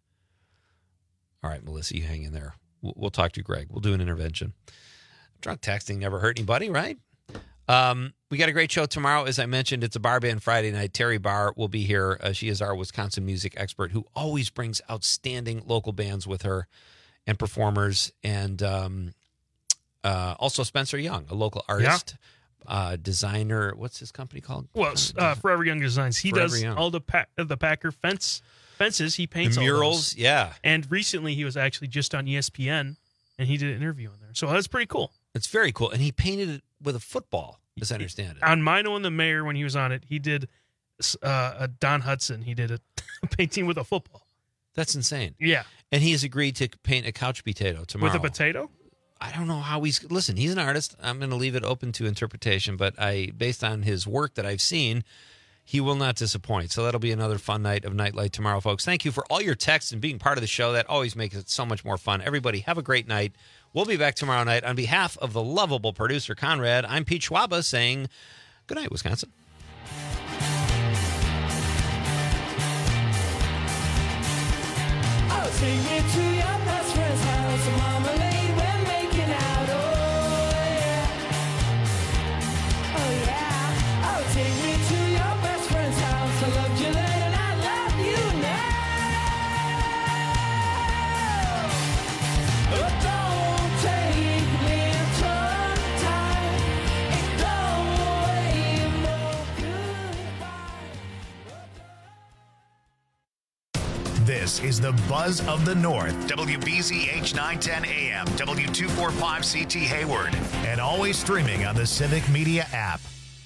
All right, Melissa, you hang in there. We'll, we'll talk to you, Greg. We'll do an intervention. Drunk texting never hurt anybody, right? Um, we got a great show tomorrow. As I mentioned, it's a bar band Friday night. Terry Barr will be here. Uh, she is our Wisconsin music expert who always brings outstanding local bands with her and performers. And um, uh, also Spencer Young, a local artist, yeah. uh, designer. What's his company called? Well, uh, Forever Young Designs. He Forever does Young. all the pa- the Packer fence fences. He paints the all murals. those. Yeah. And recently he was actually just on E S P N and he did an interview on there. So that's pretty cool. It's very cool. And he painted it with a football, as I understand it. On Mino and the Mayor, when he was on it, he did uh, a Don Hudson. He did a painting with a football. That's insane. Yeah. And he has agreed to paint a couch potato tomorrow. With a potato? I don't know how he's... Listen, he's an artist. I'm going to leave it open to interpretation, but I, based on his work that I've seen, He will not disappoint. So that'll be another fun night of Nightlight tomorrow, folks. Thank you for all your texts and being part of the show. That always makes it so much more fun. Everybody, have a great night. We'll be back tomorrow night. On behalf of the lovable producer, Conrad, I'm Pete Schwaba saying good night, Wisconsin. I'll take you to your best friend's house. Marmalade, we're making out. Oh, yeah. Oh, yeah. I'll take you to your best friend's house. I loved you then and I love you now. Oh, don't take little time. It don't wait no goodbye. This is the Buzz of the North. W B Z H nine ten A M, W two forty-five C T Hayward, and always streaming on the Civic Media app.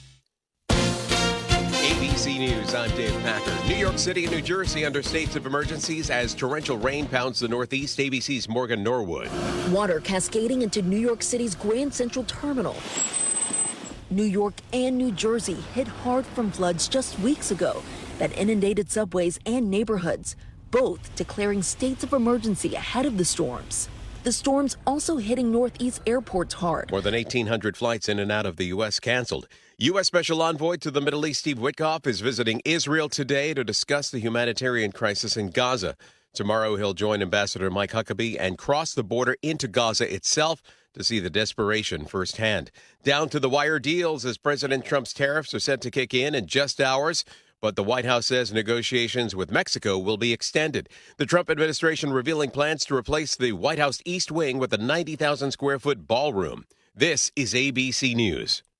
A B C News, I'm Dave Packer. New York City and New Jersey under states of emergencies as torrential rain pounds the Northeast. A B C's Morgan Norwood. Water cascading into New York City's Grand Central Terminal. New York and New Jersey hit hard from floods just weeks ago that inundated subways and neighborhoods, both declaring states of emergency ahead of the storms. The storms also hitting Northeast airports hard. More than eighteen hundred flights in and out of the U S canceled. U S Special Envoy to the Middle East, Steve Witkoff, is visiting Israel today to discuss the humanitarian crisis in Gaza. Tomorrow, he'll join Ambassador Mike Huckabee and cross the border into Gaza itself to see the desperation firsthand. Down to the wire deals as President Trump's tariffs are set to kick in in just hours. But the White House says negotiations with Mexico will be extended. The Trump administration revealing plans to replace the White House East Wing with a ninety thousand square foot ballroom. This is A B C News.